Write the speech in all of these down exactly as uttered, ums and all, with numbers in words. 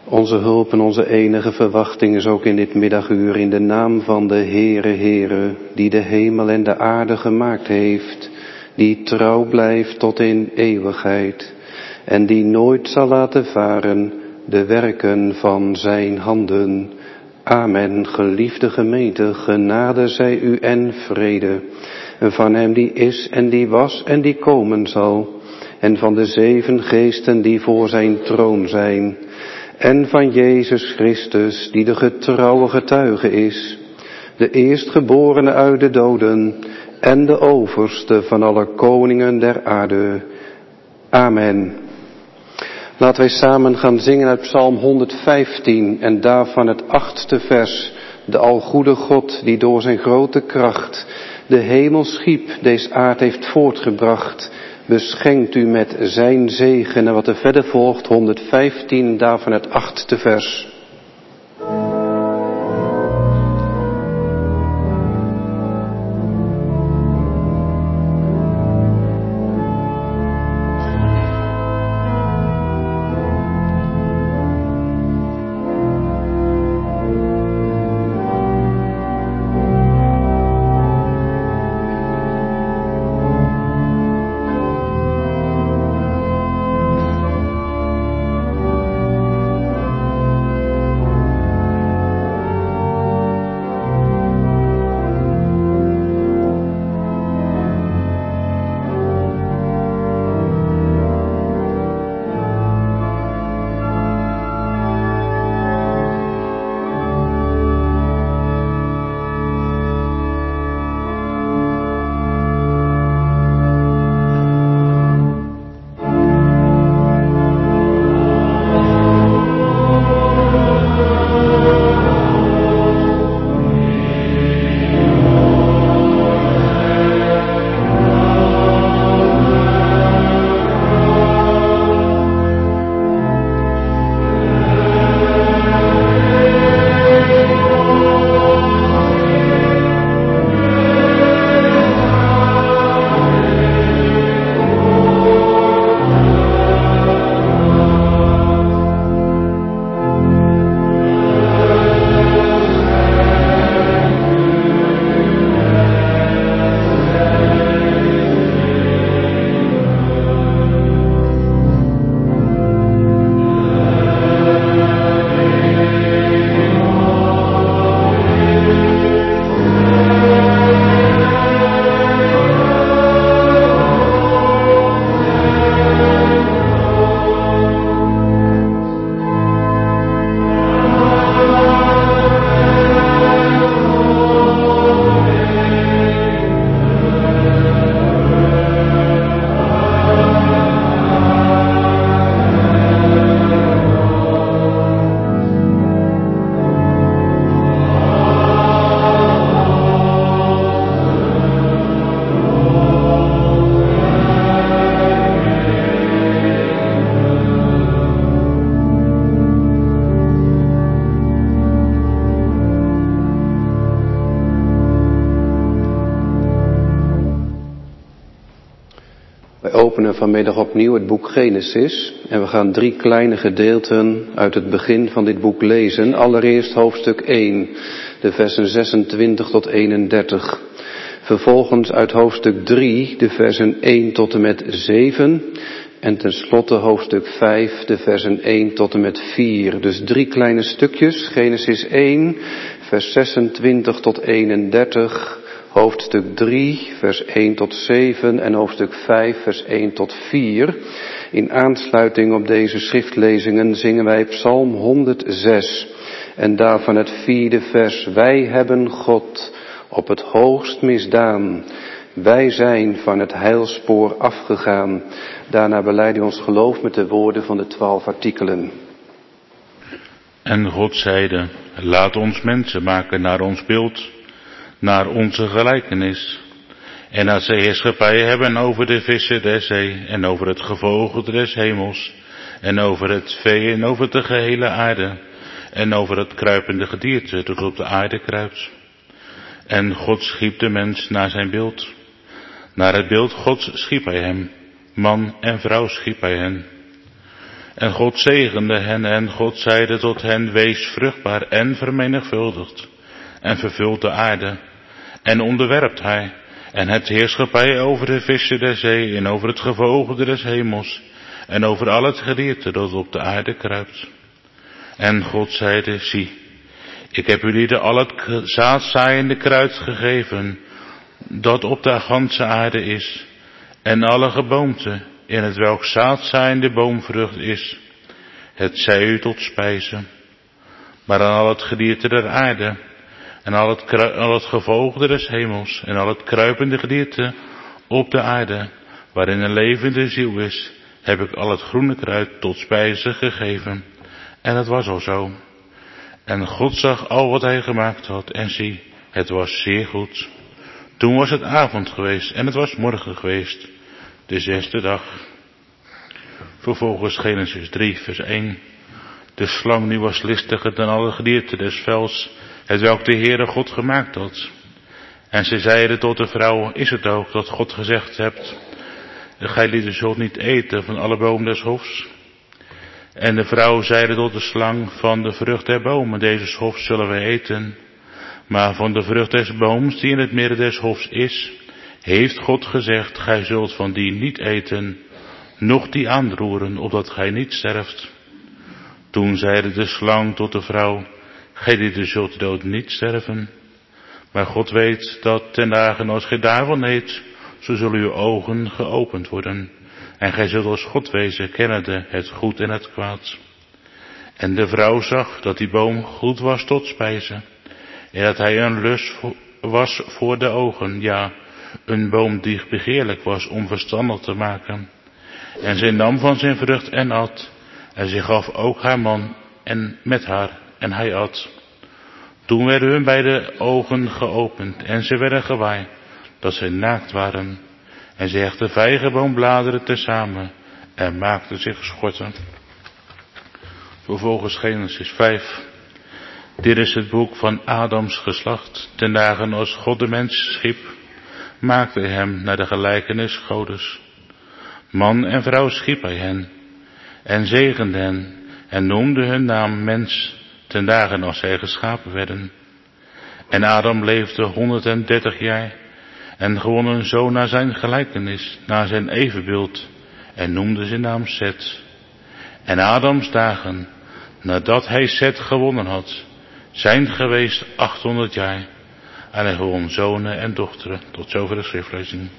Onze hulp en onze enige verwachting is ook in dit middaguur in de naam van de Heere, Heere, die de hemel en de aarde gemaakt heeft, die trouw blijft tot in eeuwigheid en die nooit zal laten varen de werken van zijn handen. Amen. Geliefde gemeente, genade zij u en vrede. En van hem die is en die was en die komen zal. En van de zeven geesten die voor zijn troon zijn. En van Jezus Christus die de getrouwe getuige is. De eerstgeborene uit de doden. En de overste van alle koningen der aarde. Amen. Laten wij samen gaan zingen uit Psalm honderdvijftien en daarvan het achtste vers. De algoede God die door zijn grote kracht de hemel schiep, deze aard heeft voortgebracht. Beschenkt u met zijn zegen. En wat er verder volgt, honderdvijftien, daarvan het achtste vers. Vanmiddag opnieuw het boek Genesis en we gaan drie kleine gedeelten uit het begin van dit boek lezen. Allereerst hoofdstuk één, de versen zesentwintig tot eenendertig. Vervolgens uit hoofdstuk drie, de versen één tot en met zeven. En tenslotte hoofdstuk vijf, de versen één tot en met vier. Dus drie kleine stukjes, Genesis één, vers zesentwintig tot eenendertig. Hoofdstuk drie, vers één tot zeven en hoofdstuk vijf, vers één tot vier. In aansluiting op deze schriftlezingen zingen wij Psalm honderdzes. En daarvan het vierde vers. Wij hebben God op het hoogst misdaan. Wij zijn van het heilspoor afgegaan. Daarna belijden we ons geloof met de woorden van de twaalf artikelen. En God zeide, laat ons mensen maken naar ons beeld, naar onze gelijkenis. En als zij heerschappij hebben over de vissen der zee, en over het gevogelte des hemels, en over het vee, en over de gehele aarde, en over het kruipende gedierte dat op de aarde kruipt. En God schiep de mens naar zijn beeld. Naar het beeld Gods schiep hij hem, man en vrouw schiep hij hen. En God zegende hen en God zeide tot hen, wees vruchtbaar en vermenigvuldigd en vervult de aarde en onderwerpt hij en het heerschappij over de vissen der zee en over het gevogelte des hemels en over al het gedierte dat op de aarde kruipt. En God zeide, zie, ik heb jullie de al het zaadzaaiende kruid gegeven, dat op de ganse aarde is, en alle geboomte, in het welk zaadzaaiende boomvrucht is, het zij u tot spijze. Maar aan al het gedierte der aarde, en al het, kru- al het gevogelte des hemels, en al het kruipende gedierte op de aarde, waarin een levende ziel is, heb ik al het groene kruid tot spijze gegeven. En het was al zo. En God zag al wat hij gemaakt had, en zie, het was zeer goed. Toen was het avond geweest, en het was morgen geweest, de zesde dag. Vervolgens Genesis drie, vers één. De slang nu was listiger dan alle gedierte des velds, het welk de Heere God gemaakt had. En ze zeiden tot de vrouw, is het ook dat God gezegd hebt, gij lieden zult niet eten van alle bomen des hofs? En de vrouw zeide tot de slang, van de vrucht der bomen deze hofs zullen wij eten. Maar van de vrucht des booms die in het midden des hofs is, heeft God gezegd, gij zult van die niet eten, noch die aanroeren, opdat gij niet sterft. Toen zeide de slang tot de vrouw, gij lieden zult dood niet sterven. Maar God weet dat ten dagen als gij daarvan eet, zo zullen uw ogen geopend worden. En gij zult als God wezen, kennende het goed en het kwaad. En de vrouw zag dat die boom goed was tot spijze, en dat hij een lust was voor de ogen, ja, een boom die begeerlijk was om verstandig te maken. En zij nam van zijn vrucht en at, en zij gaf ook haar man en met haar, en hij at. Toen werden hun beide ogen geopend, en ze werden gewaar dat zij naakt waren. En ze hechten vijgenboombladeren tezamen en maakten zich schorten. Vervolgens Genesis vijf. Dit is het boek van Adams geslacht. Ten dagen als God de mens schiep, maakte hij hem naar de gelijkenis Godes. Man en vrouw schiep hij hen en zegende hen en noemde hun naam mens ten dagen als zij geschapen werden. En Adam leefde honderddertig jaar en gewon een zoon naar zijn gelijkenis, naar zijn evenbeeld, en noemde zijn naam Set. En Adams dagen, nadat hij Set gewonnen had, zijn geweest achthonderd jaar, en hij gewon zonen en dochteren. Tot zover de schriftlezing.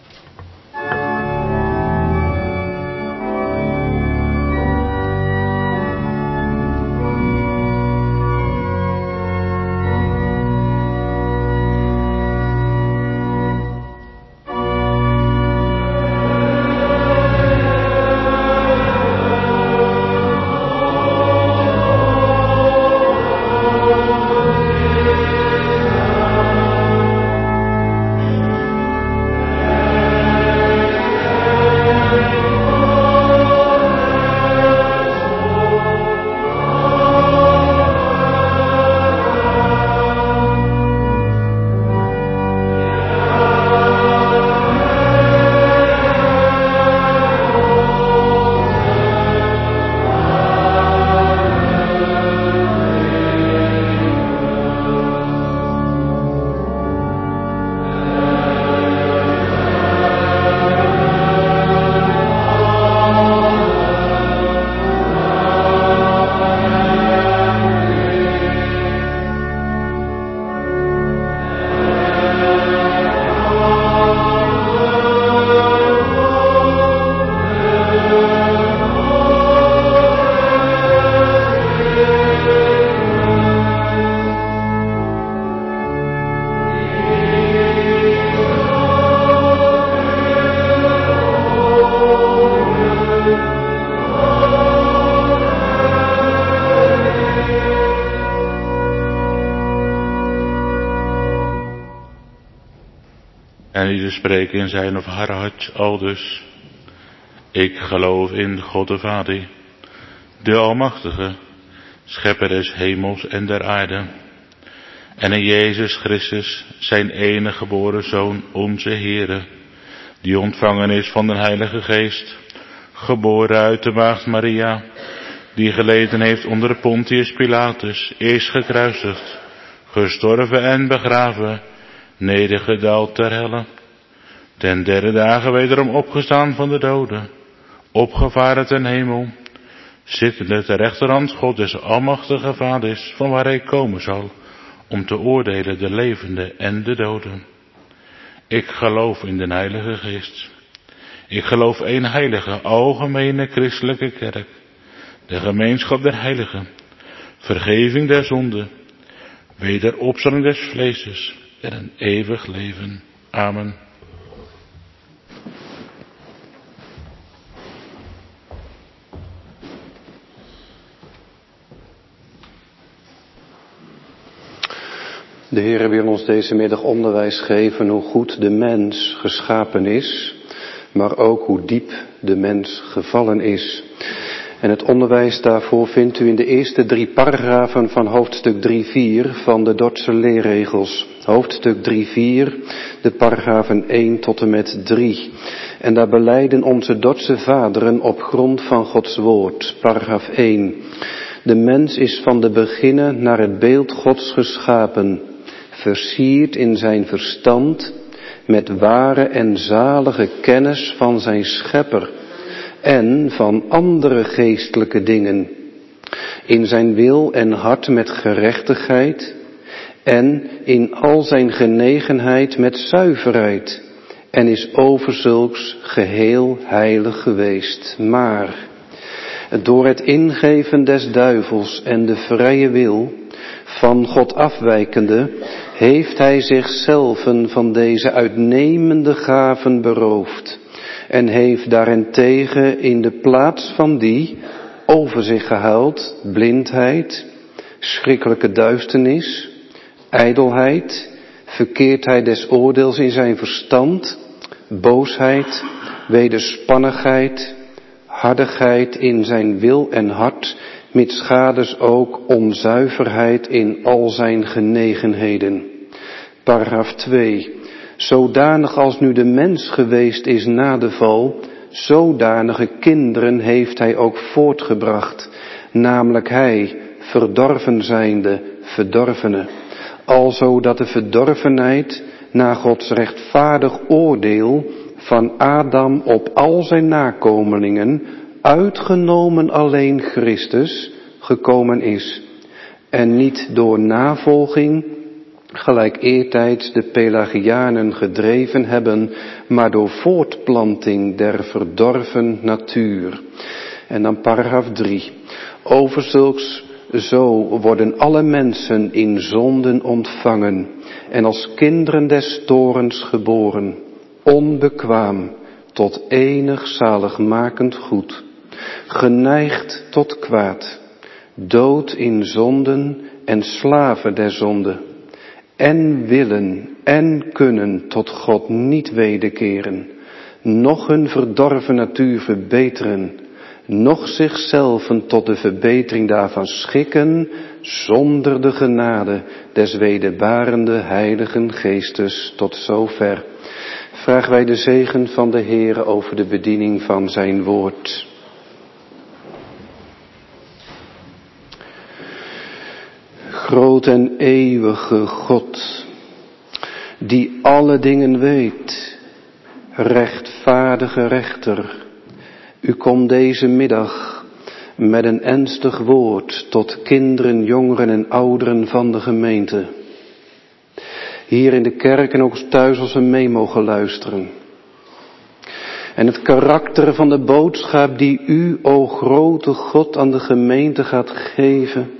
En ieder spreken in zijn of haar hart aldus. Ik geloof in God de Vader, de Almachtige, schepper des hemels en der aarde. En in Jezus Christus, zijn enige geboren Zoon, onze Heere, die ontvangen is van de Heilige Geest, geboren uit de maagd Maria, die geleden heeft onder Pontius Pilatus, eerst gekruisigd, gestorven en begraven, nedergedaald ter helle, ten derde dagen wederom opgestaan van de doden, opgevaren ten hemel, zittende ter rechterhand God des almachtige Vaders, van waar hij komen zal, om te oordelen de levenden en de doden. Ik geloof in de Heilige Geest. Ik geloof één heilige, algemene christelijke kerk, de gemeenschap der heiligen, vergeving der zonden, wederopstanding des vleeses en een eeuwig leven. Amen. De Heer wil ons deze middag onderwijs geven hoe goed de mens geschapen is, maar ook hoe diep de mens gevallen is. En het onderwijs daarvoor vindt u in de eerste drie paragrafen van hoofdstuk drie vier van de Dordtse leerregels. Hoofdstuk drie vier, de paragrafen één tot en met drie. En daar belijden onze Dordtse vaderen op grond van Gods woord. Paragraaf één. De mens is van de beginnen naar het beeld Gods geschapen, versierd in zijn verstand met ware en zalige kennis van zijn schepper en van andere geestelijke dingen, in zijn wil en hart met gerechtigheid en in al zijn genegenheid met zuiverheid, en is overzulks geheel heilig geweest. Maar door het ingeven des duivels en de vrije wil van God afwijkende, heeft hij zichzelven van deze uitnemende gaven beroofd en heeft daarentegen in de plaats van die over zich gehaald blindheid, schrikkelijke duisternis, ijdelheid, verkeerdheid des oordeels in zijn verstand, boosheid, wederspannigheid, hardigheid in zijn wil en hart, mitsgaders ook onzuiverheid in al zijn genegenheden. Paragraaf twee. Zodanig als nu de mens geweest is na de val, zodanige kinderen heeft hij ook voortgebracht, namelijk hij, verdorven zijnde, verdorvene. Alzo dat de verdorvenheid, na Gods rechtvaardig oordeel, van Adam op al zijn nakomelingen, uitgenomen alleen Christus, gekomen is. En niet door navolging, gelijk eertijds de Pelagianen gedreven hebben, maar door voortplanting der verdorven natuur. En dan paragraaf drie. Overzulks zo worden alle mensen in zonden ontvangen en als kinderen des torens geboren, onbekwaam tot enig zaligmakend goed, geneigd tot kwaad, dood in zonden en slaven der zonde, en willen en kunnen tot God niet wederkeren, noch hun verdorven natuur verbeteren, noch zichzelven tot de verbetering daarvan schikken, zonder de genade des wederbarende Heiligen Geestes. Tot zover. Vragen wij de zegen van de Heere over de bediening van zijn woord. Groot en eeuwige God, die alle dingen weet, rechtvaardige rechter, u komt deze middag met een ernstig woord tot kinderen, jongeren en ouderen van de gemeente. Hier in de kerk en ook thuis als we mee mogen luisteren. En het karakter van de boodschap die u, o grote God, aan de gemeente gaat geven,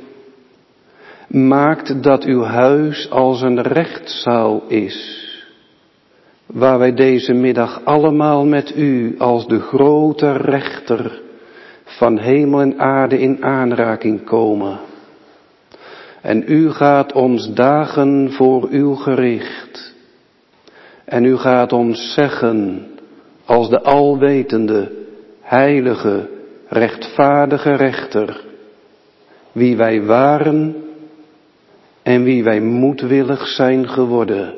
maakt dat uw huis als een rechtszaal is, waar wij deze middag allemaal met u als de grote rechter van hemel en aarde in aanraking komen. En u gaat ons dagen voor uw gericht. En u gaat ons zeggen, als de alwetende, heilige, rechtvaardige rechter, wie wij waren en wie wij moedwillig zijn geworden.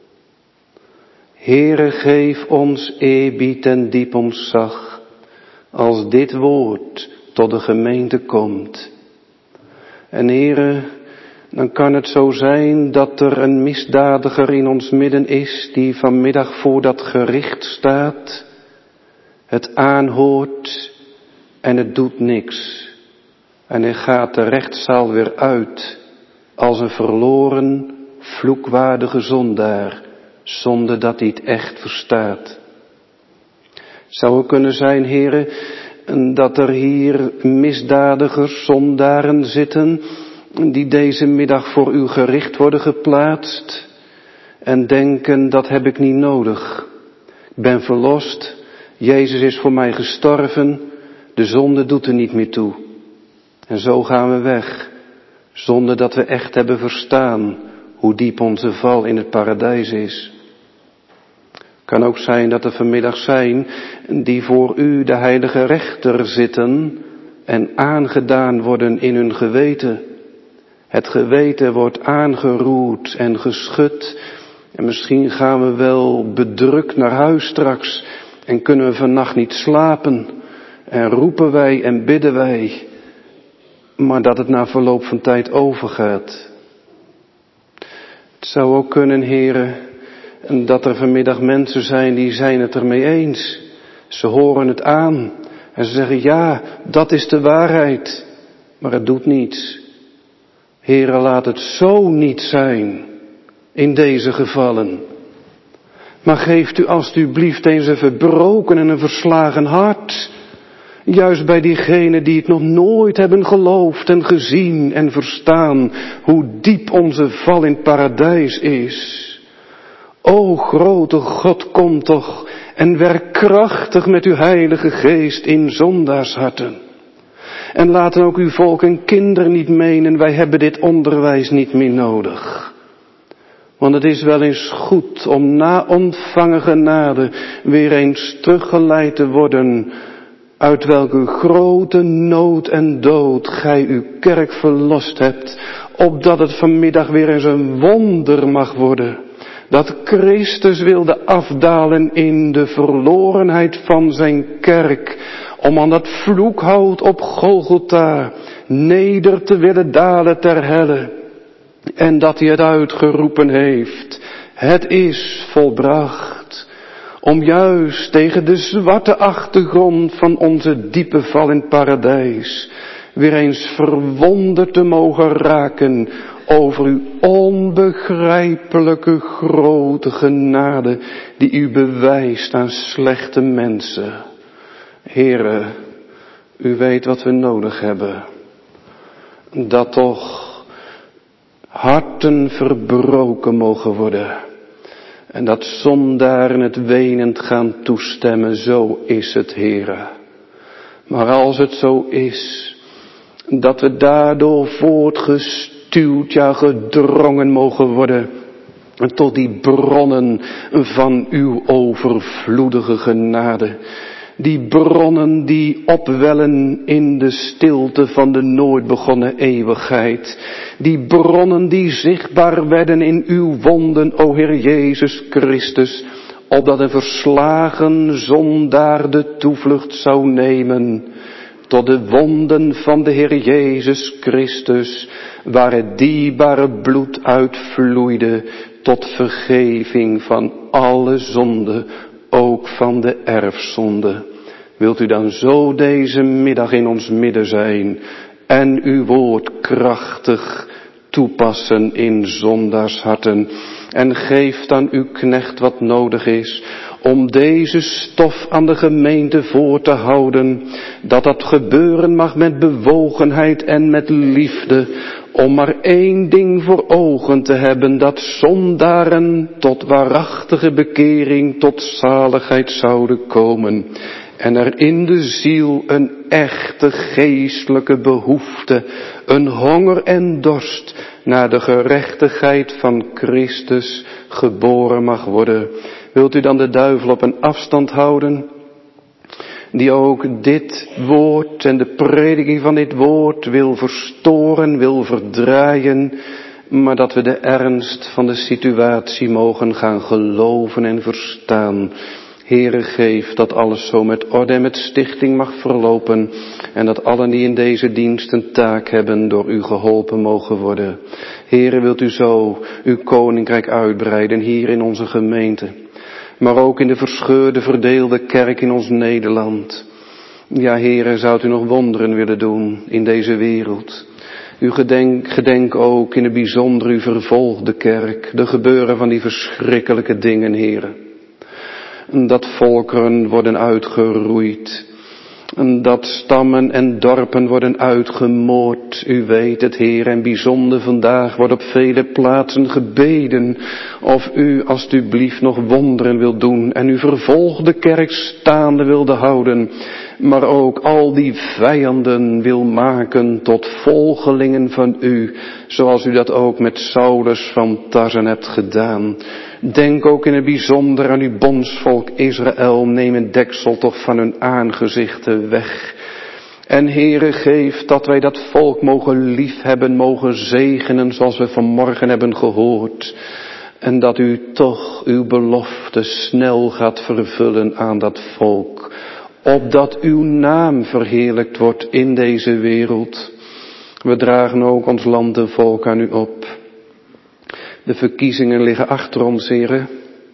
Heere, geef ons eerbied en diep ontzag als dit woord tot de gemeente komt. En Heere, dan kan het zo zijn dat er een misdadiger in ons midden is die vanmiddag voor dat gericht staat, het aanhoort en het doet niks. En hij gaat de rechtszaal weer uit als een verloren, vloekwaardige zondaar, zonder dat hij het echt verstaat. Zou het kunnen zijn, Heere, dat er hier misdadigers, zondaren zitten, die deze middag voor uw gericht worden geplaatst en denken, dat heb ik niet nodig. Ik ben verlost, Jezus is voor mij gestorven, de zonde doet er niet meer toe. En zo gaan we weg, zonder dat we echt hebben verstaan hoe diep onze val in het paradijs is. Kan ook zijn dat er vanmiddag zijn die voor u, de heilige rechter, zitten en aangedaan worden in hun geweten. Het geweten wordt aangeroerd en geschud en misschien gaan we wel bedrukt naar huis straks en kunnen we vannacht niet slapen en roepen wij en bidden wij, maar dat het na verloop van tijd overgaat. Het zou ook kunnen, Heere, dat er vanmiddag mensen zijn die zijn het ermee eens. Ze horen het aan en ze zeggen ja, dat is de waarheid, maar het doet niets. Heere, laat het zo niet zijn in deze gevallen. Maar geeft u alstublieft eens een verbroken en een verslagen hart. Juist bij diegenen die het nog nooit hebben geloofd en gezien en verstaan hoe diep onze val in het paradijs is. O grote God, kom toch en werk krachtig met uw heilige geest in zondaarsharten. En laten ook uw volk en kinderen niet menen, wij hebben dit onderwijs niet meer nodig. Want het is wel eens goed om na ontvangen genade weer eens teruggeleid te worden, uit welke grote nood en dood gij uw kerk verlost hebt, opdat het vanmiddag weer eens een wonder mag worden. Dat Christus wilde afdalen in de verlorenheid van zijn kerk, om aan dat vloekhout op Golgotha neder te willen dalen ter helle. En dat hij het uitgeroepen heeft, het is volbracht. Om juist tegen de zwarte achtergrond van onze diepe val in het paradijs weer eens verwonderd te mogen raken over uw onbegrijpelijke grote genade die u bewijst aan slechte mensen. Heere, u weet wat we nodig hebben. Dat toch harten verbroken mogen worden. En dat zondaren het wenend gaan toestemmen, zo is het, Heere. Maar als het zo is, dat we daardoor voortgestuwd, ja gedrongen mogen worden, tot die bronnen van uw overvloedige genade. Die bronnen die opwellen in de stilte van de nooit begonnen eeuwigheid. Die bronnen die zichtbaar werden in uw wonden, o Heer Jezus Christus, opdat een verslagen zondaar de toevlucht zou nemen tot de wonden van de Heer Jezus Christus, waar het dierbare bloed uitvloeide tot vergeving van alle zonde, ook van de erfzonde. Wilt u dan zo deze middag in ons midden zijn en uw woord krachtig toepassen in zondaarsharten. En geeft aan uw knecht wat nodig is om deze stof aan de gemeente voor te houden. Dat dat gebeuren mag met bewogenheid en met liefde. Om maar één ding voor ogen te hebben, dat zondaren tot waarachtige bekering, tot zaligheid zouden komen. En er in de ziel een echte geestelijke behoefte, een honger en dorst naar de gerechtigheid van Christus geboren mag worden. Wilt u dan de duivel op een afstand houden, die ook dit woord en de prediking van dit woord wil verstoren, wil verdraaien, maar dat we de ernst van de situatie mogen gaan geloven en verstaan. Heere, geef dat alles zo met orde en met stichting mag verlopen en dat allen die in deze dienst een taak hebben door u geholpen mogen worden. Heere, wilt u zo uw koninkrijk uitbreiden hier in onze gemeente, maar ook in de verscheurde, verdeelde kerk in ons Nederland. Ja, Heere, zou u nog wonderen willen doen in deze wereld. U gedenk, gedenk ook in het bijzonder uw vervolgde kerk, de gebeuren van die verschrikkelijke dingen, Heere. Dat volkeren worden uitgeroeid, dat stammen en dorpen worden uitgemoord. U weet het, Heer, en bijzonder vandaag wordt op vele plaatsen gebeden of u alstublieft nog wonderen wil doen en uw vervolgde kerk staande wilde houden, maar ook al die vijanden wil maken tot volgelingen van u, zoals u dat ook met Saulus van Tarsen hebt gedaan. Denk ook in het bijzonder aan uw bondsvolk Israël, neem het deksel toch van hun aangezichten weg. En Heere, geef dat wij dat volk mogen liefhebben, mogen zegenen zoals we vanmorgen hebben gehoord. En dat u toch uw belofte snel gaat vervullen aan dat volk, opdat uw naam verheerlijkt wordt in deze wereld. We dragen ook ons land en volk aan u op. De verkiezingen liggen achter ons, Heere.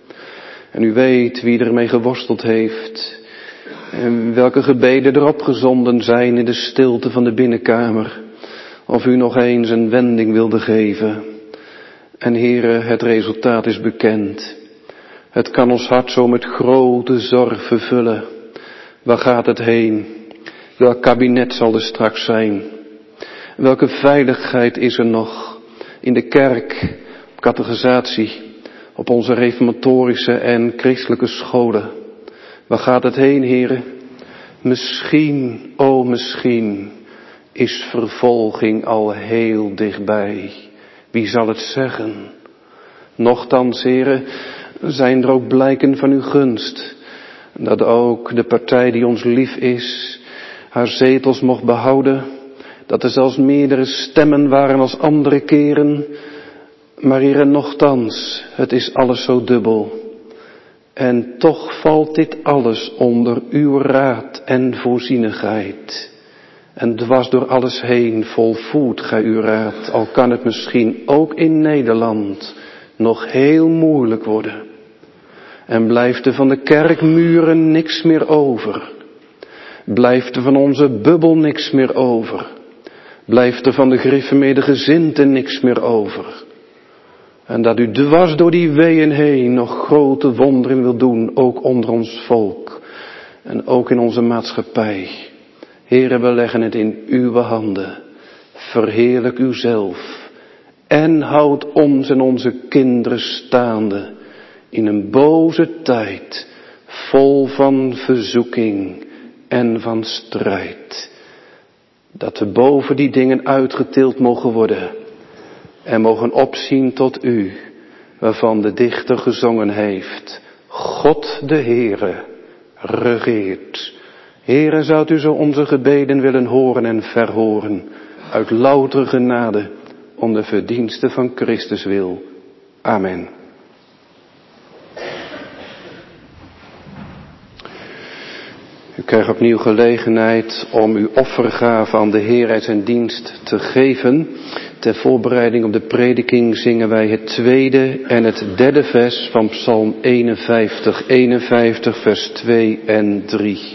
En u weet wie ermee geworsteld heeft. En welke gebeden erop gezonden zijn in de stilte van de binnenkamer. Of u nog eens een wending wilde geven. En Heere, het resultaat is bekend. Het kan ons hart zo met grote zorg vervullen. Waar gaat het heen? Welk kabinet zal er straks zijn? Welke veiligheid is er nog in de kerk, op catechisatie, op onze reformatorische en christelijke scholen? Waar gaat het heen, Heere? Misschien, o misschien, is vervolging al heel dichtbij. Wie zal het zeggen? Nochtans, Heere, zijn er ook blijken van uw gunst. Dat ook de partij die ons lief is, haar zetels mocht behouden. Dat er zelfs meerdere stemmen waren als andere keren. Maar Heere, nochtans, het is alles zo dubbel. En toch valt dit alles onder uw raad en voorzienigheid. En dwars door alles heen volvoert gij uw raad. Al kan het misschien ook in Nederland nog heel moeilijk worden. En blijft er van de kerkmuren niks meer over. Blijft er van onze bubbel niks meer over. Blijft er van de gereformeerde gezinten niks meer over. En dat u dwars door die weeën heen nog grote wonderen wil doen, ook onder ons volk. En ook in onze maatschappij. Heere, we leggen het in uw handen. Verheerlijk uzelf. En houd ons en onze kinderen staande in een boze tijd, vol van verzoeking en van strijd. Dat we boven die dingen uitgetild mogen worden en mogen opzien tot u, waarvan de dichter gezongen heeft: God de Heere regeert. Heere, zou u zo onze gebeden willen horen en verhoren, uit louter genade, om de verdiensten van Christus wil. Amen. U krijgt opnieuw gelegenheid om uw offergave aan de Heer uit zijn dienst te geven. Ter voorbereiding op de prediking zingen wij het tweede en het derde vers van Psalm eenenvijftig, eenenvijftig vers twee en drie.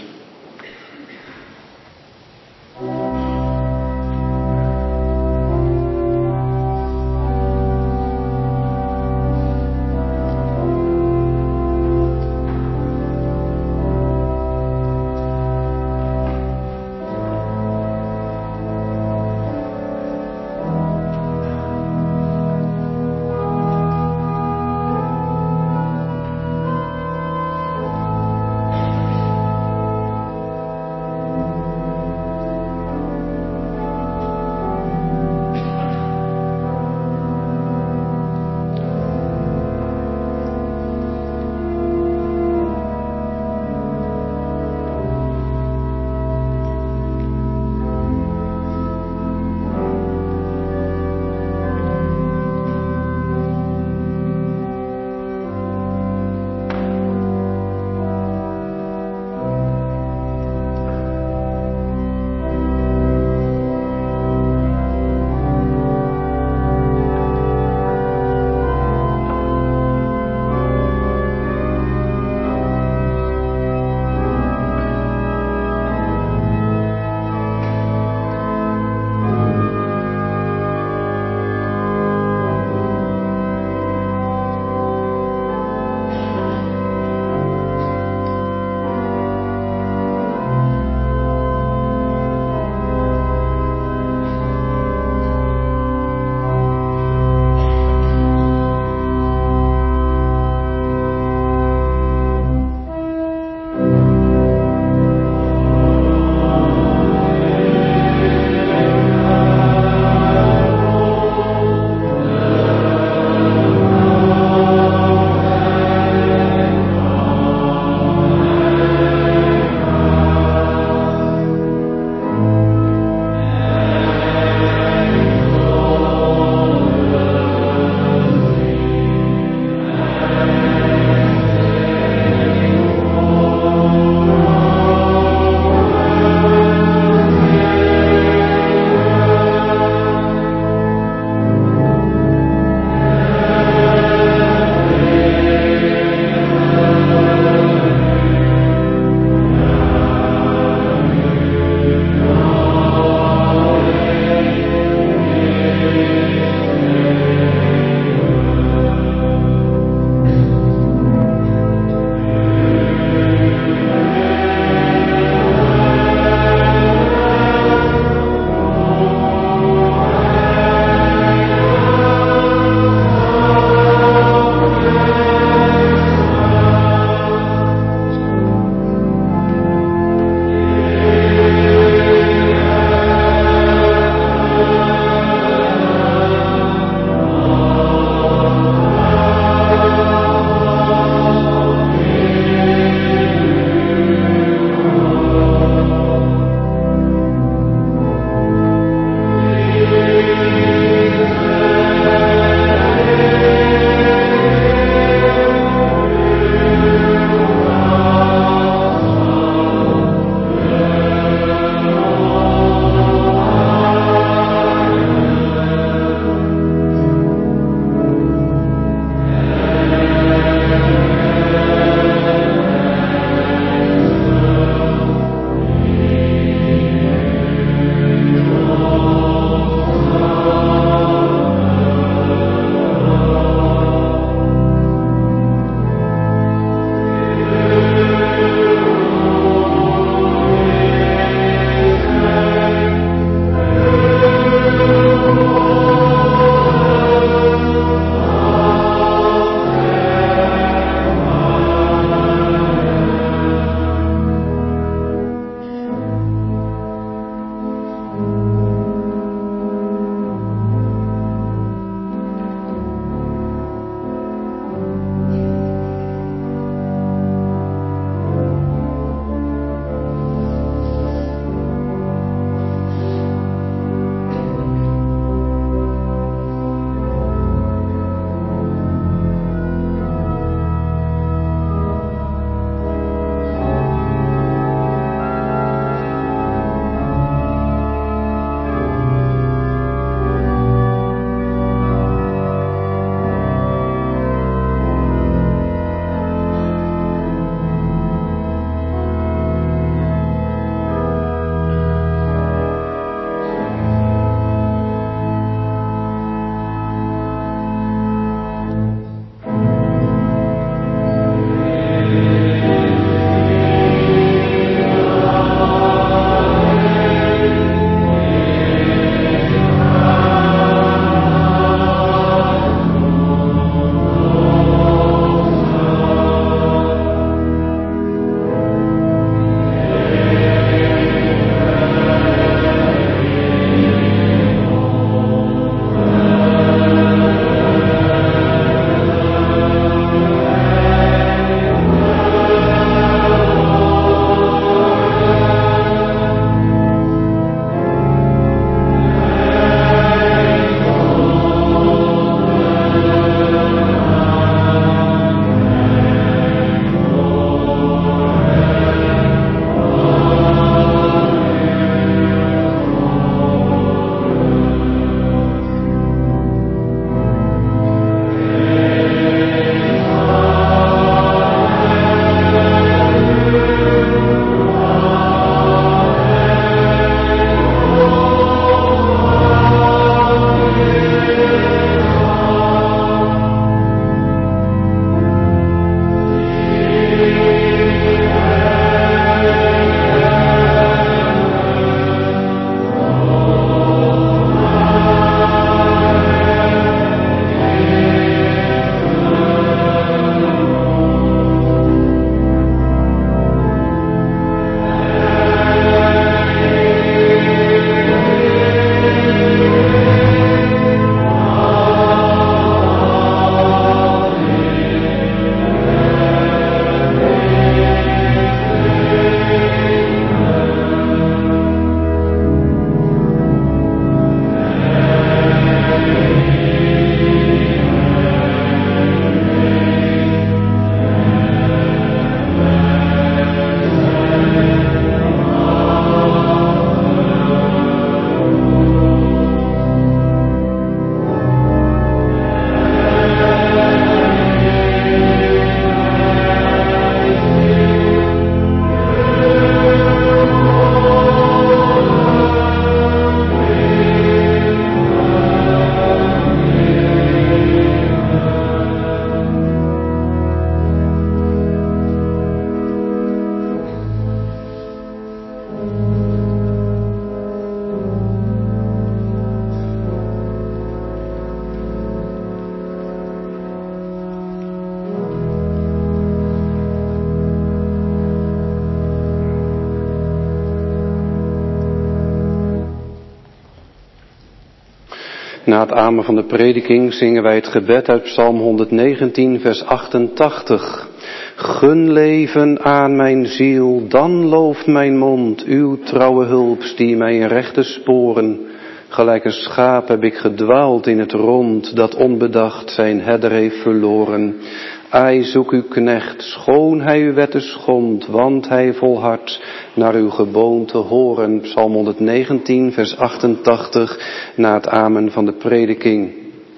Na het amen van de prediking zingen wij het gebed uit Psalm honderdnegentien, vers achtentachtig. Gun leven aan mijn ziel, dan looft mijn mond uw trouwe hulps die mij in rechte sporen. Gelijk een schaap heb ik gedwaald in het rond, dat onbedacht zijn herder heeft verloren. Ai, zoek uw knecht, schoon hij uw wetten schond, want hij volhardt naar uw geboon te horen. Psalm honderdnegentien, vers achtentachtig, na het amen van de prediking.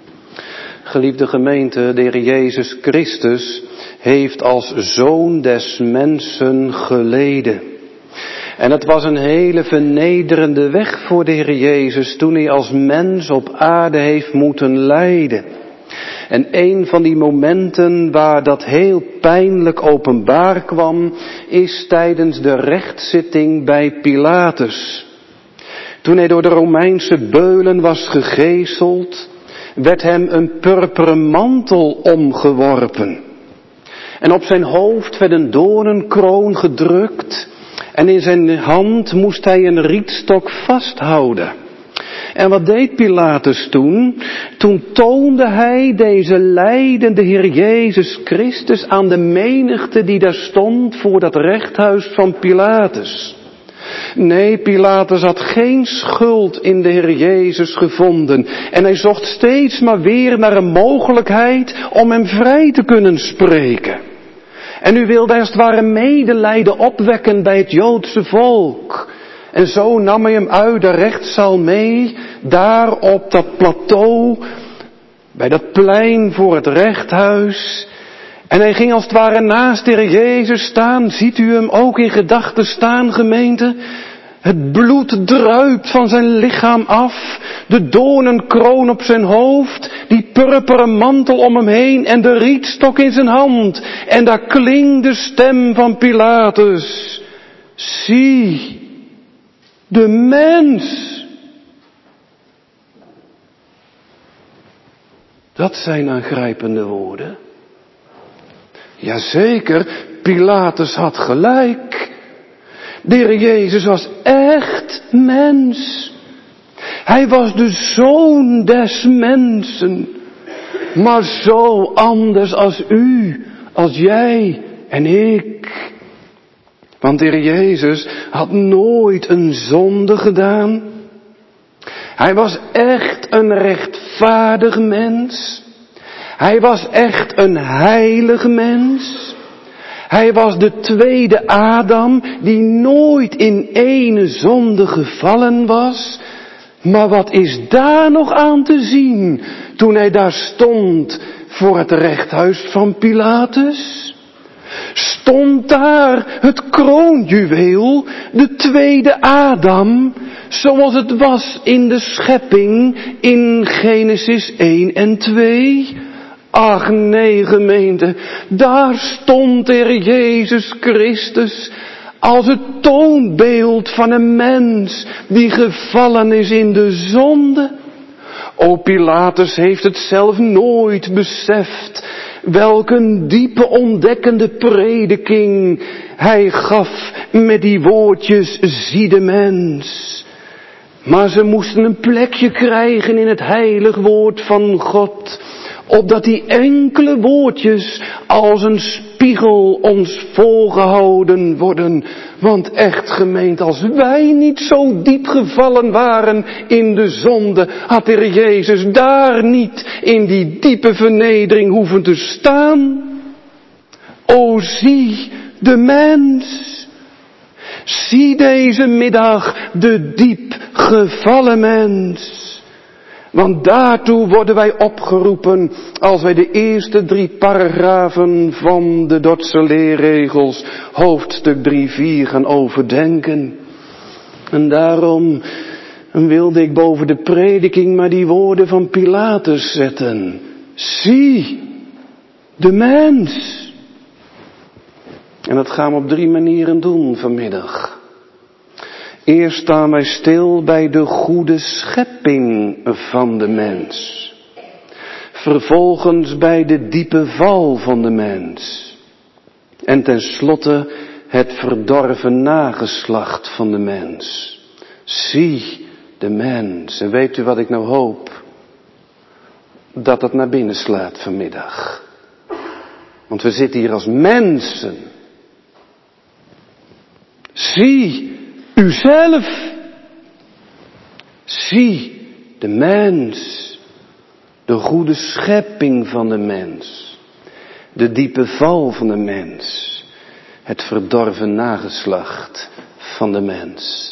Geliefde gemeente, de Heer Jezus Christus heeft als zoon des mensen geleden. En het was een hele vernederende weg voor de Heer Jezus toen hij als mens op aarde heeft moeten lijden. En een van die momenten waar dat heel pijnlijk openbaar kwam, is tijdens de rechtszitting bij Pilatus. Toen hij door de Romeinse beulen was gegezeld, werd hem een purperen mantel omgeworpen. En op zijn hoofd werd een doornenkroon gedrukt en in zijn hand moest hij een rietstok vasthouden. En wat deed Pilatus toen? Toen toonde hij deze lijdende Heer Jezus Christus aan de menigte die daar stond voor dat rechthuis van Pilatus. Nee, Pilatus had geen schuld in de Heer Jezus gevonden. En hij zocht steeds maar weer naar een mogelijkheid om hem vrij te kunnen spreken. En nu wilde hij als het ware medelijden opwekken bij het Joodse volk. En zo nam hij hem uit de rechtszaal mee, daar op dat plateau, bij dat plein voor het rechthuis. En hij ging als het ware naast de Heer Jezus staan. Ziet u hem ook in gedachten staan, gemeente? Het bloed druipt van zijn lichaam af. De doornenkroon op zijn hoofd. Die purperen mantel om hem heen. En de rietstok in zijn hand. En daar klinkt de stem van Pilatus. Zie, de mens. Dat zijn aangrijpende woorden. Jazeker, Pilatus had gelijk. De Heer Jezus was echt mens. Hij was de zoon des mensen. Maar zo anders als u, als jij en ik. Want de Heer Jezus had nooit een zonde gedaan. Hij was echt een rechtvaardig mens. Hij was echt een heilig mens. Hij was de tweede Adam die nooit in ene zonde gevallen was. Maar wat is daar nog aan te zien toen hij daar stond voor het rechthuis van Pilatus? Stond daar het kroonjuweel, de tweede Adam, zoals het was in de schepping in Genesis één en twee? Ach nee, gemeente, daar stond de Heer Jezus Christus als het toonbeeld van een mens die gevallen is in de zonde. O, Pilatus heeft het zelf nooit beseft, welk een diepe ontdekkende prediking hij gaf met die woordjes, zie de mens. Maar ze moesten een plekje krijgen in het heilig woord van God, opdat die enkele woordjes als een spiegel ons voorgehouden worden. Want echt, gemeente, als wij niet zo diep gevallen waren in de zonde, had de Heer Jezus daar niet in die diepe vernedering hoeven te staan. O, zie de mens. Zie deze middag de diep gevallen mens. Want daartoe worden wij opgeroepen als wij de eerste drie paragrafen van de Dordtse leerregels, hoofdstuk drie vier, gaan overdenken. En daarom wilde ik boven de prediking maar die woorden van Pilatus zetten. Zie, de mens. En dat gaan we op drie manieren doen vanmiddag. Eerst staan wij stil bij de goede schepping van de mens. Vervolgens bij de diepe val van de mens. En tenslotte het verdorven nageslacht van de mens. Zie de mens. En weet u wat ik nou hoop? dat het naar binnen slaat vanmiddag. Want we zitten hier als mensen. Zie uzelf. Zie de mens. De goede schepping van de mens. De diepe val van de mens. Het verdorven nageslacht van de mens.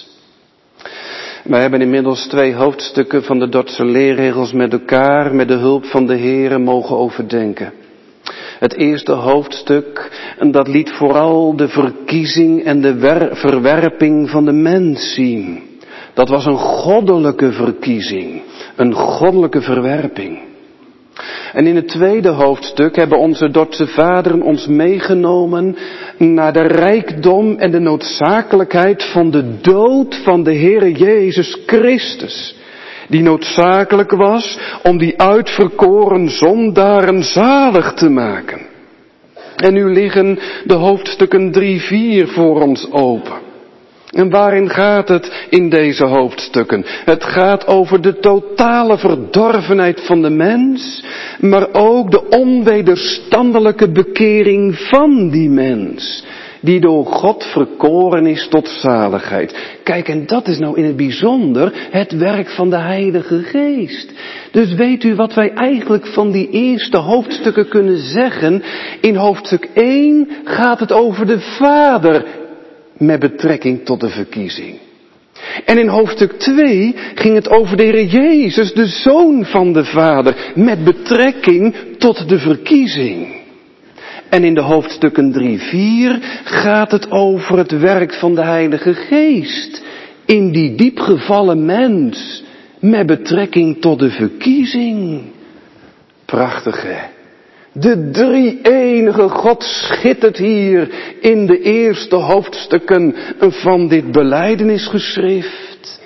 Wij hebben inmiddels twee hoofdstukken van de Dordtse leerregels met elkaar, met de hulp van de Heere, mogen overdenken. Het eerste hoofdstuk, en dat liet vooral de verkiezing en de wer- verwerping van de mens zien. Dat was een goddelijke verkiezing, een goddelijke verwerping. En in het tweede hoofdstuk hebben onze Dordtse vaderen ons meegenomen naar de rijkdom en de noodzakelijkheid van de dood van de Heere Jezus Christus. Die noodzakelijk was om die uitverkoren zondaren zalig te maken. En nu liggen de hoofdstukken drie, vier voor ons open. En waarin gaat het in deze hoofdstukken? Het gaat over de totale verdorvenheid van de mens, maar ook de onwederstandelijke bekering van die mens, die door God verkoren is tot zaligheid. Kijk, en dat is nou in het bijzonder het werk van de Heilige Geest. Dus weet u wat wij eigenlijk van die eerste hoofdstukken kunnen zeggen? In hoofdstuk één gaat het over de Vader met betrekking tot de verkiezing. En in hoofdstuk twee ging het over de Heer Jezus, de Zoon van de Vader, met betrekking tot de verkiezing. En in de hoofdstukken drie, vier gaat het over het werk van de Heilige Geest in die diepgevallen mens met betrekking tot de verkiezing. Prachtig, hè? De drie-enige God schittert hier in de eerste hoofdstukken van dit belijdenisgeschrift.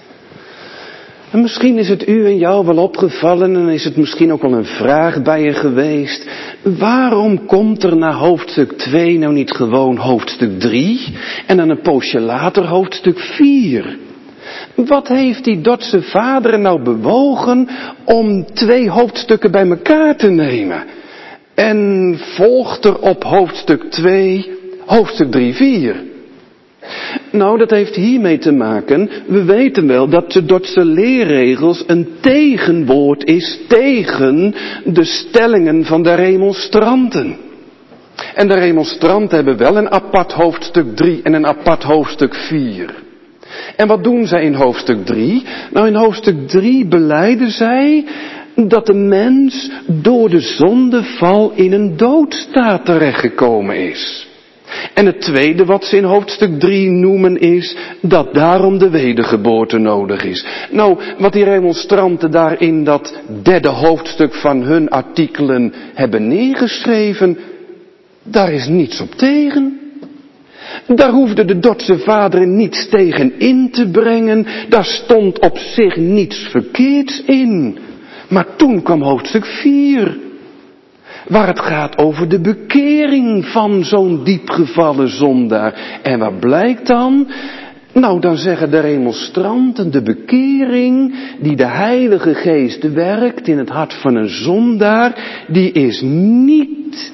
En misschien is het u en jou wel opgevallen en is het misschien ook wel een vraag bij je geweest. Waarom komt er na hoofdstuk twee nou niet gewoon hoofdstuk drie en dan een poosje later hoofdstuk vier? Wat heeft die Dordtse vaderen nou bewogen om twee hoofdstukken bij elkaar te nemen? En volgt er op hoofdstuk twee, hoofdstuk drie, vier. Nou, dat heeft hiermee te maken, we weten wel dat de Dordtse leerregels een tegenwoord is tegen de stellingen van de remonstranten. En de remonstranten hebben wel een apart hoofdstuk drie en een apart hoofdstuk vier. En wat doen zij in hoofdstuk drie? Nou, in hoofdstuk drie belijden zij dat de mens door de zondeval in een doodstaat terechtgekomen is. En het tweede wat ze in hoofdstuk drie noemen is dat daarom de wedergeboorte nodig is. Nou, wat die remonstranten daar in dat derde hoofdstuk van hun artikelen hebben neergeschreven, daar is niets op tegen. Daar hoefden de Dordtse vaderen niets tegen in te brengen, daar stond op zich niets verkeerds in. Maar toen kwam hoofdstuk vier, waar het gaat over de bekering van zo'n diepgevallen zondaar. En wat blijkt dan? Nou, dan zeggen de remonstranten, de bekering die de Heilige Geest werkt in het hart van een zondaar, die is niet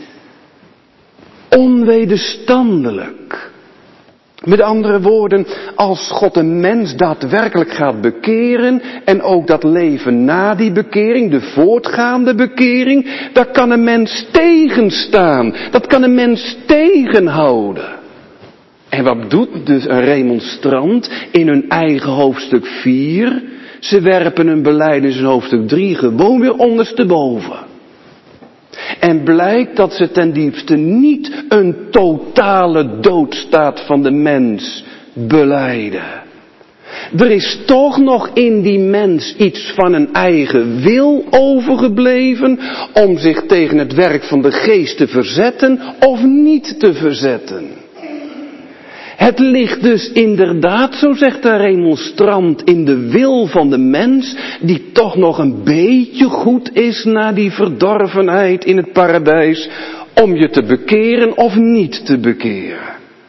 onwederstandelijk. Met andere woorden, als God een mens daadwerkelijk gaat bekeren en ook dat leven na die bekering, de voortgaande bekering, daar kan een mens tegenstaan. Dat kan een mens tegenhouden. En wat doet dus een remonstrant in hun eigen hoofdstuk vier? Ze werpen hun belijdenis in hoofdstuk drie gewoon weer ondersteboven. En blijkt dat ze ten diepste niet een totale doodstaat van de mens belijden. Er is toch nog in die mens iets van een eigen wil overgebleven om zich tegen het werk van de geest te verzetten of niet te verzetten. Het ligt dus inderdaad, zo zegt de remonstrant, in de wil van de mens, die toch nog een beetje goed is na die verdorvenheid in het paradijs, om je te bekeren of niet te bekeren.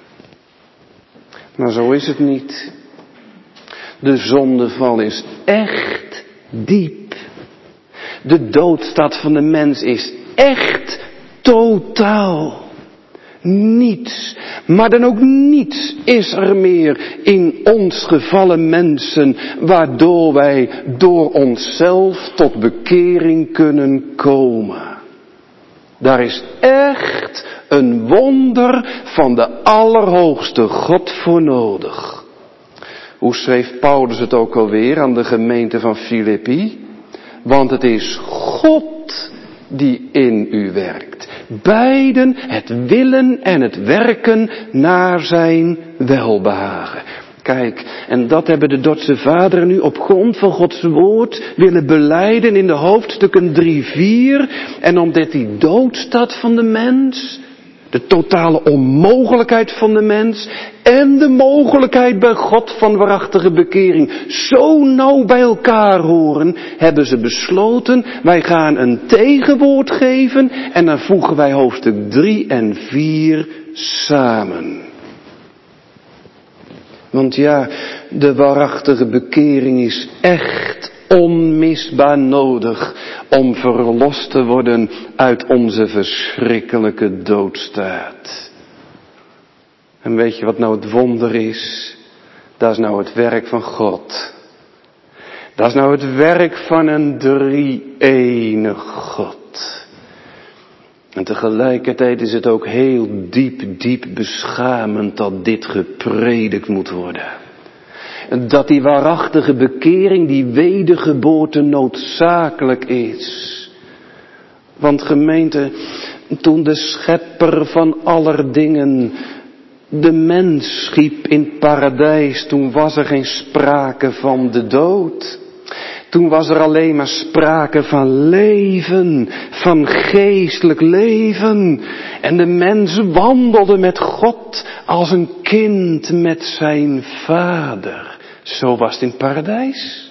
Maar zo is het niet. De zondeval is echt diep. De doodstaat van de mens is echt totaal. Niets, maar dan ook niets is er meer in ons gevallen mensen, waardoor wij door onszelf tot bekering kunnen komen. Daar is echt een wonder van de Allerhoogste God voor nodig. Hoe schreef Paulus het ook alweer aan de gemeente van Filippi? Want het is God die in u werkt. Beiden het willen en het werken naar zijn welbehagen. Kijk, en dat hebben de Dordtse vaderen nu op grond van Gods woord willen belijden in de hoofdstukken drie, vier. En omdat die doodstaat van de mens, de totale onmogelijkheid van de mens en de mogelijkheid bij God van waarachtige bekering zo nauw bij elkaar horen, hebben ze besloten, wij gaan een tegenwoord geven en dan voegen wij hoofdstuk drie en vier samen. Want ja, de waarachtige bekering is echt onmisbaar nodig om verlost te worden uit onze verschrikkelijke doodstaat. En weet je wat nou het wonder is? Dat is nou het werk van God. Dat is nou het werk van een drie-enig God. En tegelijkertijd is het ook heel diep, diep beschamend dat dit gepredikt moet worden. Dat die waarachtige bekering, die wedergeboorte noodzakelijk is. Want gemeente, toen de schepper van aller dingen de mens schiep in het paradijs, toen was er geen sprake van de dood. Toen was er alleen maar sprake van leven, van geestelijk leven. En de mens wandelde met God als een kind met zijn vader. Zo was het in het paradijs.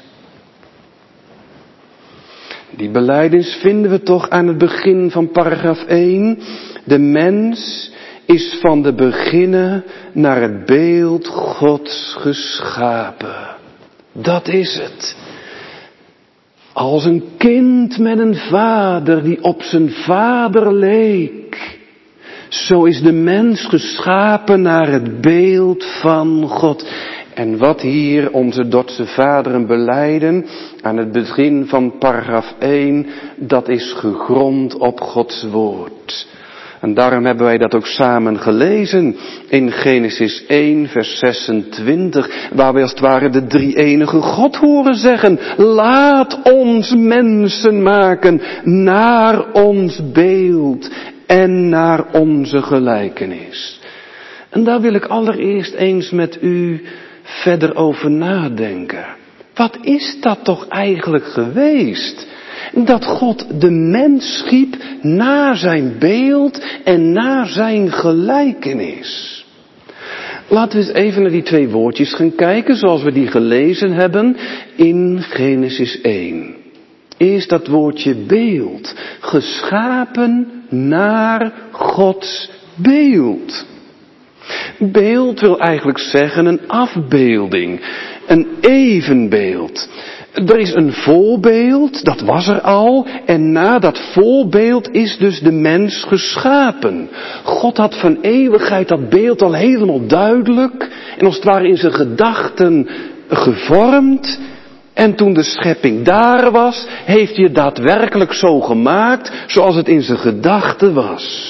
Die belijdenis vinden we toch aan het begin van paragraaf één. De mens is van de beginnen naar het beeld Gods geschapen. Dat is het. Als een kind met een vader die op zijn vader leek. Zo is de mens geschapen naar het beeld van God. En wat hier onze Dordtse vaderen belijden aan het begin van paragraaf één, dat is gegrond op Gods woord. En daarom hebben wij dat ook samen gelezen in Genesis één vers zesentwintig, waar we als het ware de drie-enige God horen zeggen: laat ons mensen maken naar ons beeld en naar onze gelijkenis. En daar wil ik allereerst eens met u verder over nadenken. Wat is dat toch eigenlijk geweest? Dat God de mens schiep naar zijn beeld en naar zijn gelijkenis. Laten we eens even naar die twee woordjes gaan kijken zoals we die gelezen hebben in Genesis één. Eerst dat woordje beeld. Geschapen naar Gods beeld. Beeld wil eigenlijk zeggen een afbeelding, een evenbeeld. Er is een voorbeeld, dat was er al, en na dat voorbeeld is dus de mens geschapen. God had van eeuwigheid dat beeld al helemaal duidelijk en als het ware in zijn gedachten gevormd. En toen de schepping daar was, heeft hij het daadwerkelijk zo gemaakt zoals het in zijn gedachten was.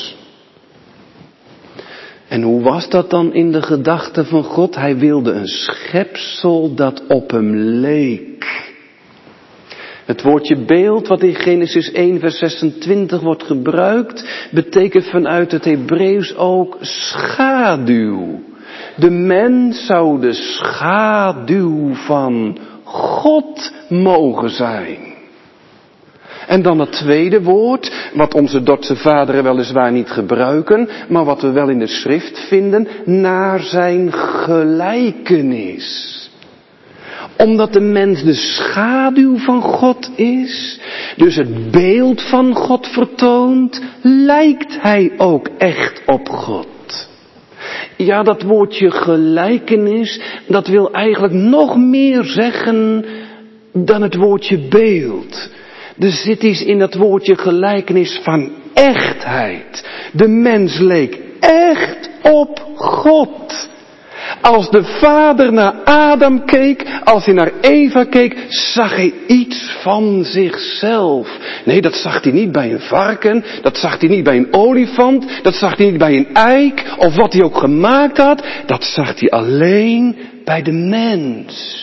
En hoe was dat dan in de gedachten van God? Hij wilde een schepsel dat op hem leek. Het woordje beeld wat in Genesis één vers zesentwintig wordt gebruikt, betekent vanuit het Hebreeuws ook schaduw. De mens zou de schaduw van God mogen zijn. En dan het tweede woord, wat onze Dordtse vaderen weliswaar niet gebruiken, maar wat we wel in de schrift vinden, naar zijn gelijkenis. Omdat de mens de schaduw van God is, dus het beeld van God vertoont, lijkt hij ook echt op God. Ja, dat woordje gelijkenis, dat wil eigenlijk nog meer zeggen dan het woordje beeld. Er zit iets in dat woordje gelijkenis van echtheid. De mens leek echt op God. Als de vader naar Adam keek, als hij naar Eva keek, zag hij iets van zichzelf. Nee, dat zag hij niet bij een varken, dat zag hij niet bij een olifant, dat zag hij niet bij een eik, of wat hij ook gemaakt had. Dat zag hij alleen bij de mens.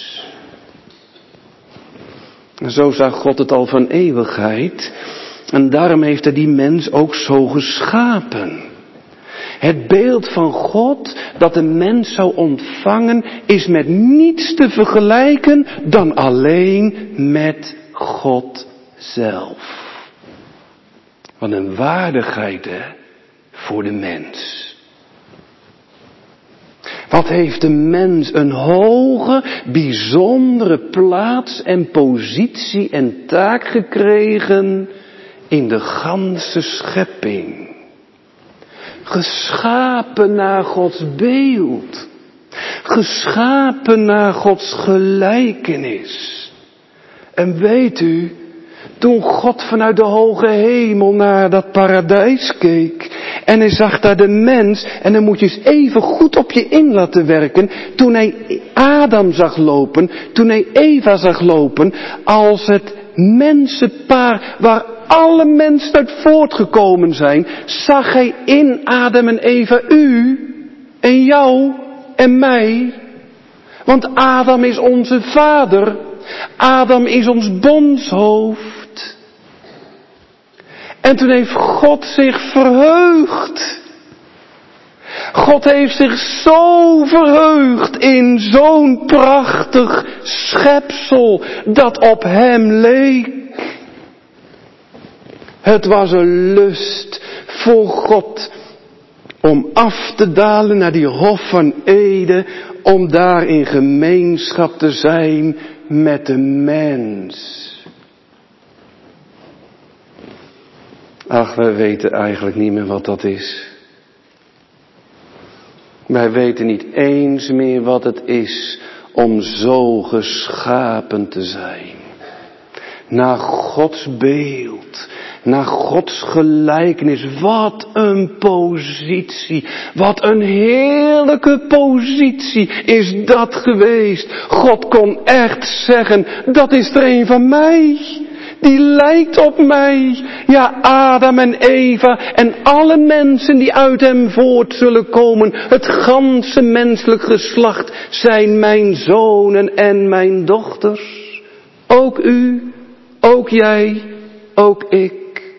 En zo zag God het al van eeuwigheid. En daarom heeft hij die mens ook zo geschapen. Het beeld van God dat de mens zou ontvangen is met niets te vergelijken dan alleen met God zelf. Wat een waardigheid, hè, voor de mens. Wat heeft de mens een hoge, bijzondere plaats en positie en taak gekregen in de ganse schepping. Geschapen naar Gods beeld. Geschapen naar Gods gelijkenis. En weet u, toen God vanuit de hoge hemel naar dat paradijs keek en hij zag daar de mens, en dan moet je eens even goed op je in laten werken, toen hij Adam zag lopen, toen hij Eva zag lopen, als het mensenpaar waar alle mensen uit voortgekomen zijn, zag hij in Adam en Eva u en jou en mij. Want Adam is onze vader. Adam is ons bondshoofd. En toen heeft God zich verheugd. God heeft zich zo verheugd in zo'n prachtig schepsel dat op hem leek. Het was een lust voor God om af te dalen naar die hof van Eden, om daar in gemeenschap te zijn met de mens. Ach, wij weten eigenlijk niet meer wat dat is. Wij weten niet eens meer wat het is om zo geschapen te zijn. Naar Gods beeld, naar Gods gelijkenis. Wat een positie, wat een heerlijke positie is dat geweest. God kon echt zeggen, dat is er een van mij. Die lijkt op mij. Ja, Adam en Eva en alle mensen die uit hem voort zullen komen. Het ganse menselijk geslacht zijn mijn zonen en mijn dochters. Ook u, ook jij, ook ik.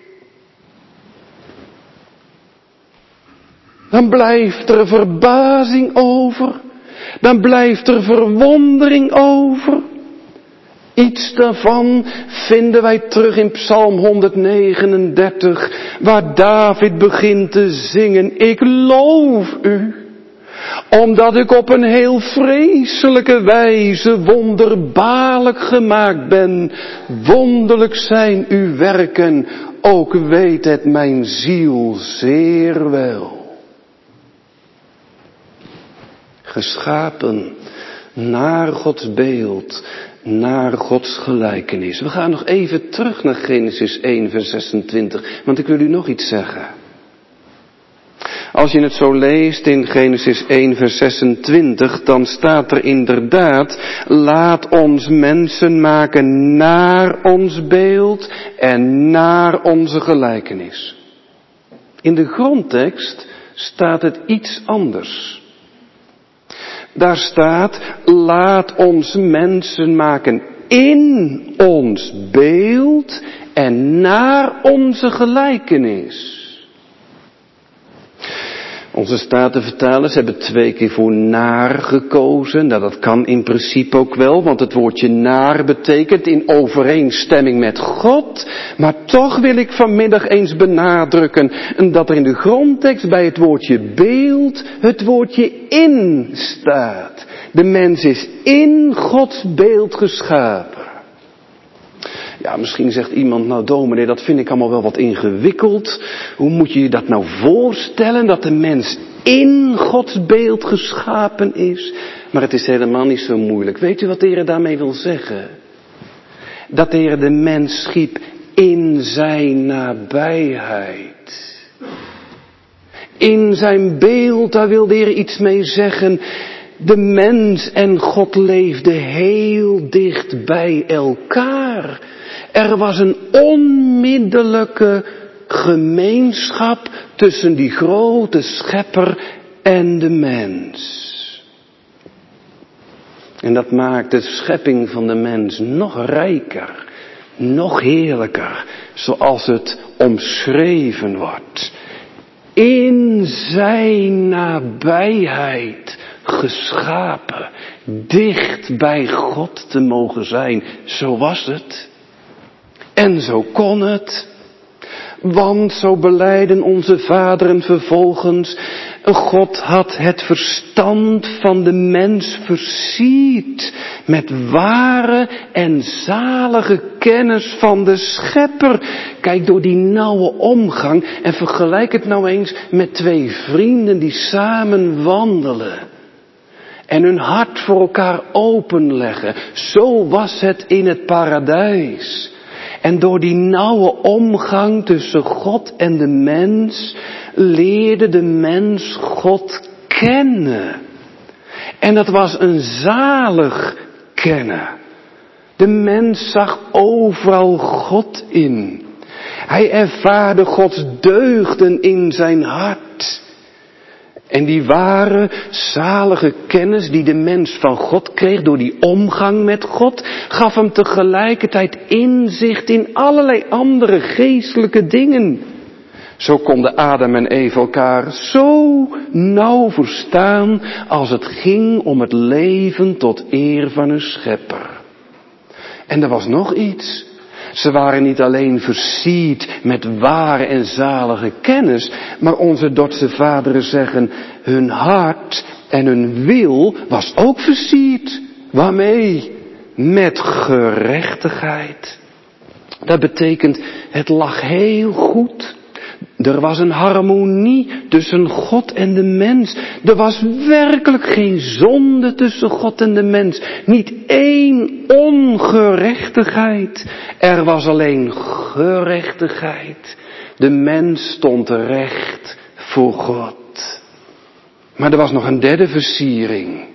Dan blijft er verbazing over. Dan blijft er verwondering over. Iets daarvan vinden wij terug in Psalm honderdnegenendertig, waar David begint te zingen. Ik loof u, omdat ik op een heel vreselijke wijze wonderbaarlijk gemaakt ben. Wonderlijk zijn uw werken, ook weet het mijn ziel zeer wel. Geschapen naar Gods beeld, naar Gods gelijkenis. We gaan nog even terug naar Genesis één vers zesentwintig, want ik wil u nog iets zeggen. Als je het zo leest in Genesis één vers zesentwintig, dan staat er inderdaad, laat ons mensen maken naar ons beeld en naar onze gelijkenis. In de grondtekst staat het iets anders. Daar staat, laat ons mensen maken in ons beeld en naar onze gelijkenis. Onze Statenvertalers hebben twee keer voor naar gekozen. Nou, dat kan in principe ook wel, want het woordje naar betekent in overeenstemming met God. Maar toch wil ik vanmiddag eens benadrukken dat er in de grondtekst bij het woordje beeld het woordje in staat. De mens is in Gods beeld geschapen. Ja, misschien zegt iemand, nou dominee, dat vind ik allemaal wel wat ingewikkeld. Hoe moet je je dat nou voorstellen, dat de mens in Gods beeld geschapen is? Maar het is helemaal niet zo moeilijk. Weet u wat de Heer daarmee wil zeggen? Dat de Heer de mens schiep in zijn nabijheid. In zijn beeld, daar wil de Heer iets mee zeggen. De mens en God leefden heel dicht bij elkaar. Er was een onmiddellijke gemeenschap tussen die grote schepper en de mens. En dat maakt de schepping van de mens nog rijker, nog heerlijker, zoals het omschreven wordt. In zijn nabijheid geschapen, dicht bij God te mogen zijn. Zo was het. En zo kon het. Want zo belijden onze vaderen vervolgens, God had het verstand van de mens versierd met ware en zalige kennis van de schepper. Kijk, door die nauwe omgang en vergelijk het nou eens met twee vrienden die samen wandelen. En hun hart voor elkaar openleggen. Zo was het in het paradijs. En door die nauwe omgang tussen God en de mens leerde de mens God kennen. En dat was een zalig kennen. De mens zag overal God in. Hij ervaarde Gods deugden in zijn hart. En die ware, zalige kennis die de mens van God kreeg door die omgang met God, gaf hem tegelijkertijd inzicht in allerlei andere geestelijke dingen. Zo konden Adam en Eva elkaar zo nauw verstaan als het ging om het leven tot eer van hun schepper. En er was nog iets. Ze waren niet alleen versierd met ware en zalige kennis, maar onze Dordtse vaderen zeggen, hun hart en hun wil was ook versierd. Waarmee? Met gerechtigheid. Dat betekent, het lag heel goed. Er was een harmonie tussen God en de mens. Er was werkelijk geen zonde tussen God en de mens. Niet één ongerechtigheid. Er was alleen gerechtigheid. De mens stond recht voor God. Maar er was nog een derde versiering.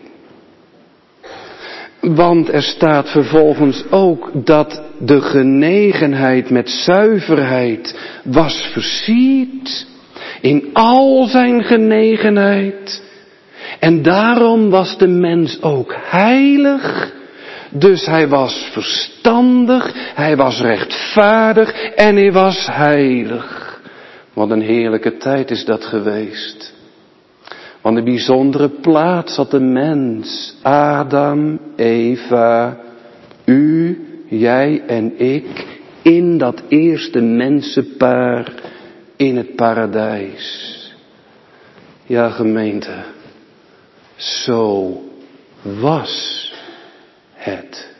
Want er staat vervolgens ook dat de genegenheid met zuiverheid was versierd. In al zijn genegenheid. En daarom was de mens ook heilig. Dus hij was verstandig, hij was rechtvaardig en hij was heilig. Wat een heerlijke tijd is dat geweest. Want een bijzondere plaats had de mens, Adam, Eva, u, jij en ik, in dat eerste mensenpaar in het paradijs. Ja, gemeente, zo was het.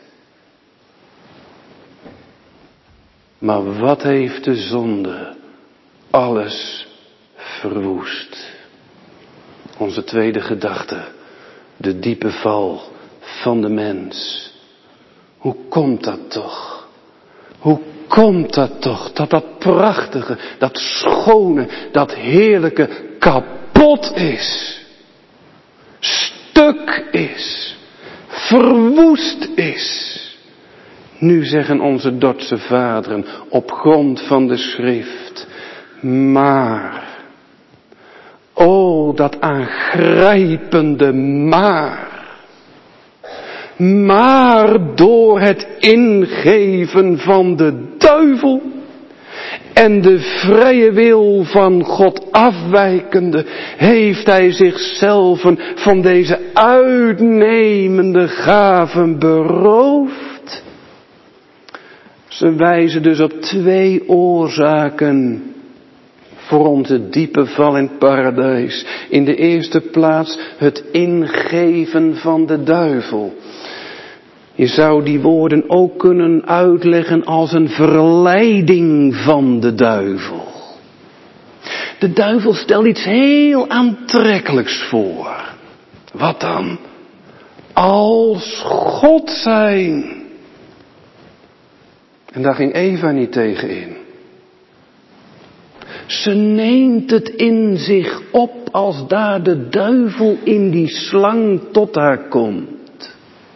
Maar wat heeft de zonde alles verwoest? Onze tweede gedachte, de diepe val van de mens. Hoe komt dat toch? Hoe komt dat toch? Dat dat prachtige, dat schone, dat heerlijke kapot is. Stuk is. Verwoest is. Nu zeggen onze Dordtse vaderen op grond van de schrift. Maar. O, dat aangrijpende maar. Maar door het ingeven van de duivel en de vrije wil van God afwijkende, heeft hij zichzelf van deze uitnemende gaven beroofd. Ze wijzen dus op twee oorzaken voor onze diepe val in het paradijs. In de eerste plaats het ingeven van de duivel. Je zou die woorden ook kunnen uitleggen als een verleiding van de duivel. De duivel stelt iets heel aantrekkelijks voor. Wat dan? Als God zijn. En daar ging Eva niet tegen in. Ze neemt het in zich op als daar de duivel in die slang tot haar komt.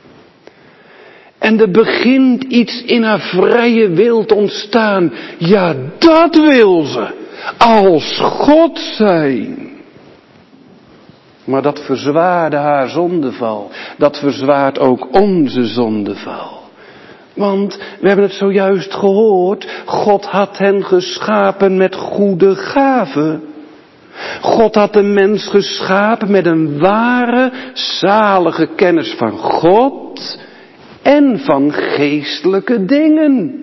En er begint iets in haar vrije wil te ontstaan. Ja, dat wil ze. Als God zijn. Maar dat verzwaarde haar zondeval. Dat verzwaart ook onze zondeval. Want we hebben het zojuist gehoord. God had hen geschapen met goede gaven. God had de mens geschapen met een ware, zalige kennis van God en van geestelijke dingen.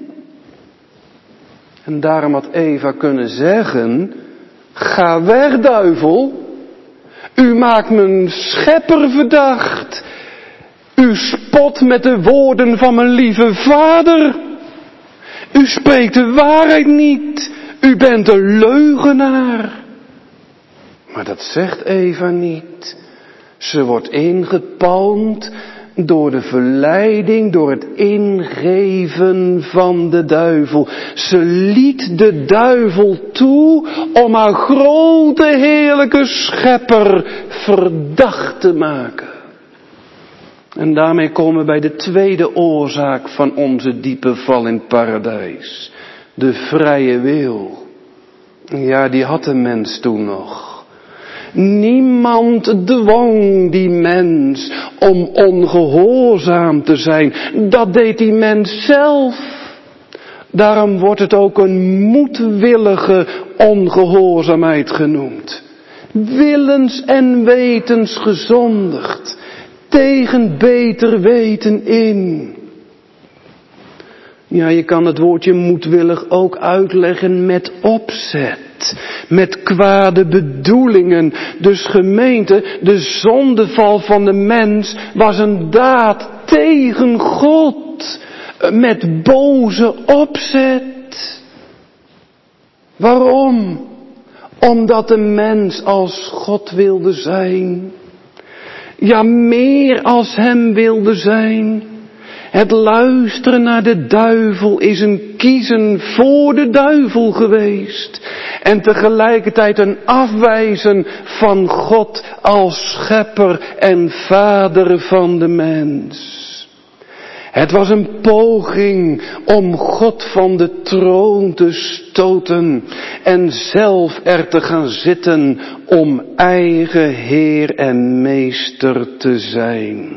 En daarom had Eva kunnen zeggen, ga weg, duivel. U maakt mijn schepper verdacht. U spot met de woorden van mijn lieve vader. U spreekt de waarheid niet. U bent een leugenaar. Maar dat zegt Eva niet. Ze wordt ingepalmd door de verleiding, door het ingeven van de duivel. Ze liet de duivel toe om haar grote heerlijke schepper verdacht te maken. En daarmee komen we bij de tweede oorzaak van onze diepe val in het paradijs. De vrije wil. Ja, die had de mens toen nog. Niemand dwong die mens om ongehoorzaam te zijn. Dat deed die mens zelf. Daarom wordt het ook een moedwillige ongehoorzaamheid genoemd. Willens en wetens gezondigd. Tegen beter weten in. Ja, je kan het woordje moedwillig ook uitleggen met opzet. Met kwade bedoelingen. Dus gemeente, de zondeval van de mens was een daad tegen God. Met boze opzet. Waarom? Omdat de mens als God wilde zijn. Ja, meer als hem wilde zijn. Het luisteren naar de duivel is een kiezen voor de duivel geweest. En tegelijkertijd een afwijzen van God als schepper en vader van de mens. Het was een poging om God van de troon te stoten en zelf er te gaan zitten om eigen Heer en Meester te zijn.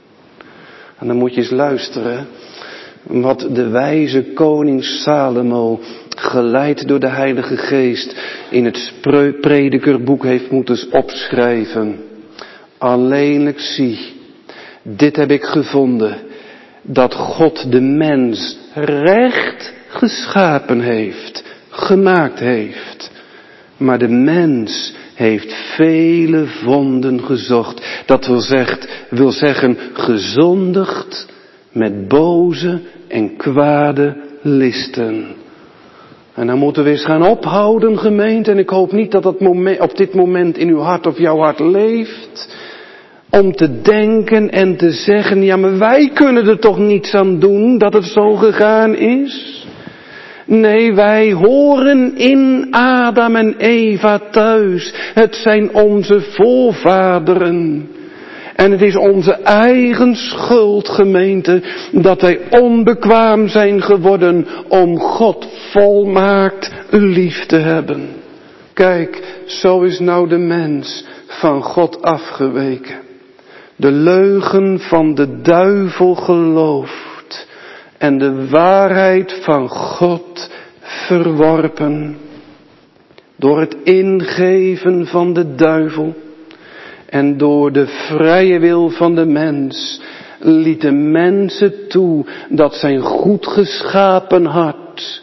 En dan moet je eens luisteren wat de wijze koning Salomo, geleid door de Heilige Geest, in het predikerboek heeft moeten opschrijven. Alleenlijk zie, dit heb ik gevonden, dat God de mens recht geschapen heeft, gemaakt heeft. Maar de mens heeft vele vonden gezocht. Dat wil, zegt, wil zeggen gezondigd met boze en kwade listen. En dan moeten we eens gaan ophouden, gemeente. En ik hoop niet dat dat moment, op dit moment in uw hart of jouw hart leeft. Om te denken en te zeggen, ja, maar wij kunnen er toch niets aan doen dat het zo gegaan is. Nee, wij horen in Adam en Eva thuis. Het zijn onze voorvaderen. En het is onze eigen schuld, gemeente, dat wij onbekwaam zijn geworden om God volmaakt lief te hebben. Kijk, zo is nou de mens van God afgeweken. De leugen van de duivel geloofd en de waarheid van God verworpen. Door het ingeven van de duivel en door de vrije wil van de mens liet de mensen toe dat zijn goed geschapen hart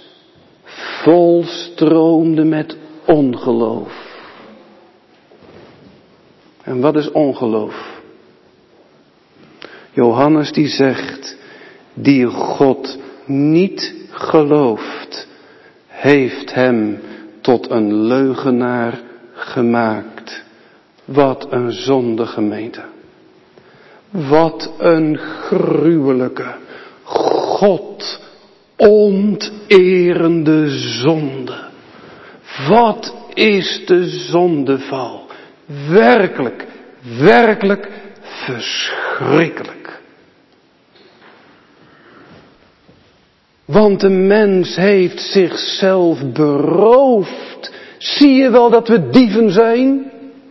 volstroomde met ongeloof. En wat is ongeloof? Johannes die zegt, die God niet gelooft, heeft hem tot een leugenaar gemaakt. Wat een zonde, gemeente. Wat een gruwelijke, God Onterende zonde. Wat is de zondeval? Werkelijk, werkelijk verschrikkelijk. Want de mens heeft zichzelf beroofd. Zie je wel dat we dieven zijn?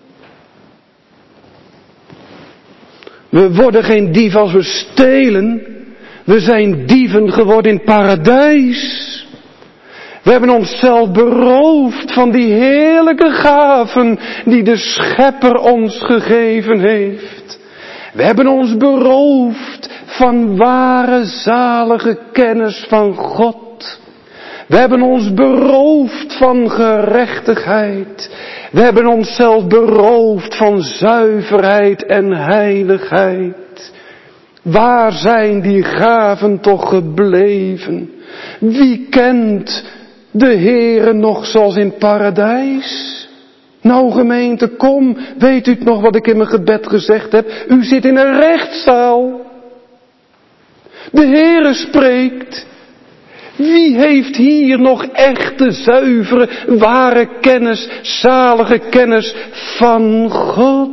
We worden geen dief als we stelen. We zijn dieven geworden in het paradijs. We hebben onszelf beroofd van die heerlijke gaven die de Schepper ons gegeven heeft. We hebben ons beroofd van ware zalige kennis van God. We hebben ons beroofd van gerechtigheid. We hebben onszelf beroofd van zuiverheid en heiligheid. Waar zijn die gaven toch gebleven? Wie kent de Heere nog zoals in het paradijs? Nou gemeente, kom, weet u het nog wat ik in mijn gebed gezegd heb? U zit in een rechtszaal. De Heere spreekt. Wie heeft hier nog echte, zuivere, ware kennis, zalige kennis van God?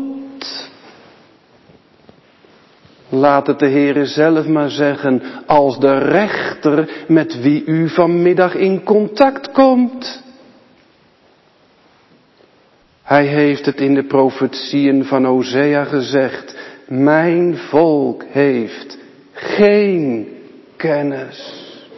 Laat het de Heere zelf maar zeggen, als de rechter met wie u vanmiddag in contact komt. Hij heeft het in de profetieën van Hosea gezegd, mijn volk heeft geen kennis.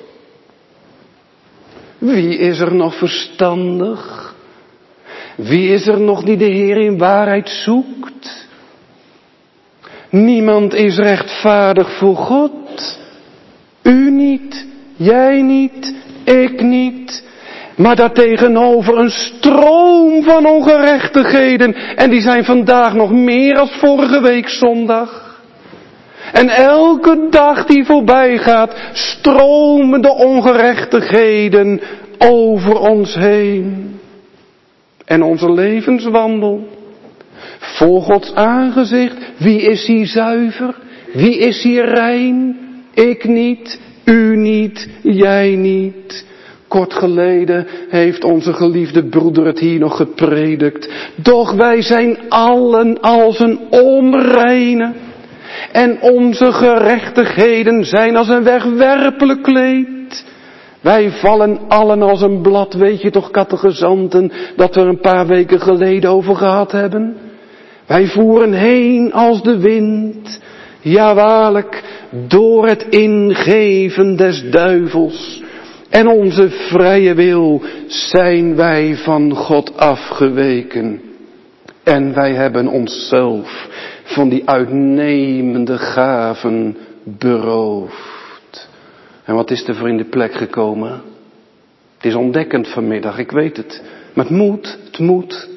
Wie is er nog verstandig? Wie is er nog die de Heer in waarheid zoekt? Niemand is rechtvaardig voor God. U niet, jij niet, ik niet. Maar daartegenover een stroom van ongerechtigheden. En die zijn vandaag nog meer als vorige week zondag. En elke dag die voorbij gaat, stromen de ongerechtigheden over ons heen. En onze levenswandel. Voor Gods aangezicht, wie is hier zuiver? Wie is hier rein? Ik niet, u niet, jij niet. Kort geleden heeft onze geliefde broeder het hier nog gepredikt. Doch wij zijn allen als een onreine. En onze gerechtigheden zijn als een wegwerpelijk kleed. Wij vallen allen als een blad, weet je toch catechizanten, dat we er een paar weken geleden over gehad hebben. Wij voeren heen als de wind, ja waarlijk, door het ingeven des duivels. En onze vrije wil zijn wij van God afgeweken. En wij hebben onszelf van die uitnemende gaven beroofd. En wat is er voor in de plek gekomen? Het is ontdekkend vanmiddag, ik weet het. Maar het moet, het moet.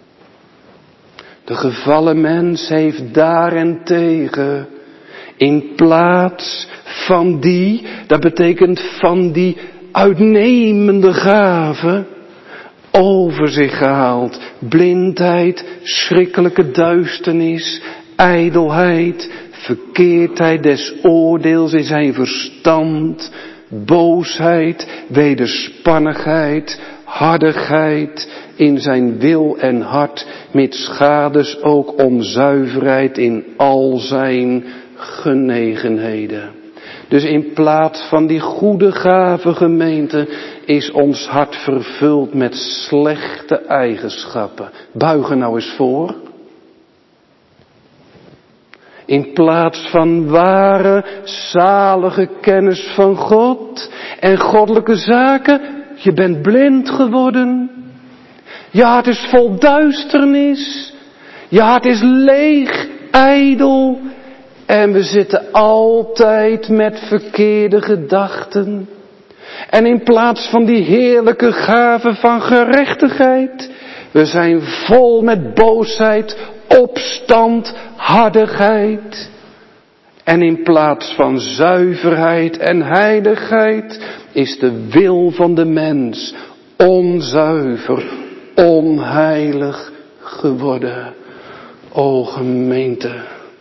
De gevallen mens heeft daarentegen in plaats van die, dat betekent van die uitnemende gaven, over zich gehaald. Blindheid, schrikkelijke duisternis, ijdelheid, verkeerdheid des oordeels in zijn verstand, boosheid, wederspannigheid, hardigheid in zijn wil en hart, met schades ook onzuiverheid in al zijn genegenheden. Dus in plaats van die goede gave gemeente is ons hart vervuld met slechte eigenschappen. Buig er nou eens voor. In plaats van ware, zalige kennis van God en goddelijke zaken, je bent blind geworden. Je hart is vol duisternis. Je hart is leeg, ijdel. En we zitten altijd met verkeerde gedachten. En in plaats van die heerlijke gave van gerechtigheid, we zijn vol met boosheid, opstand, hardigheid. En in plaats van zuiverheid en heiligheid is de wil van de mens onzuiver, onheilig geworden. O gemeente,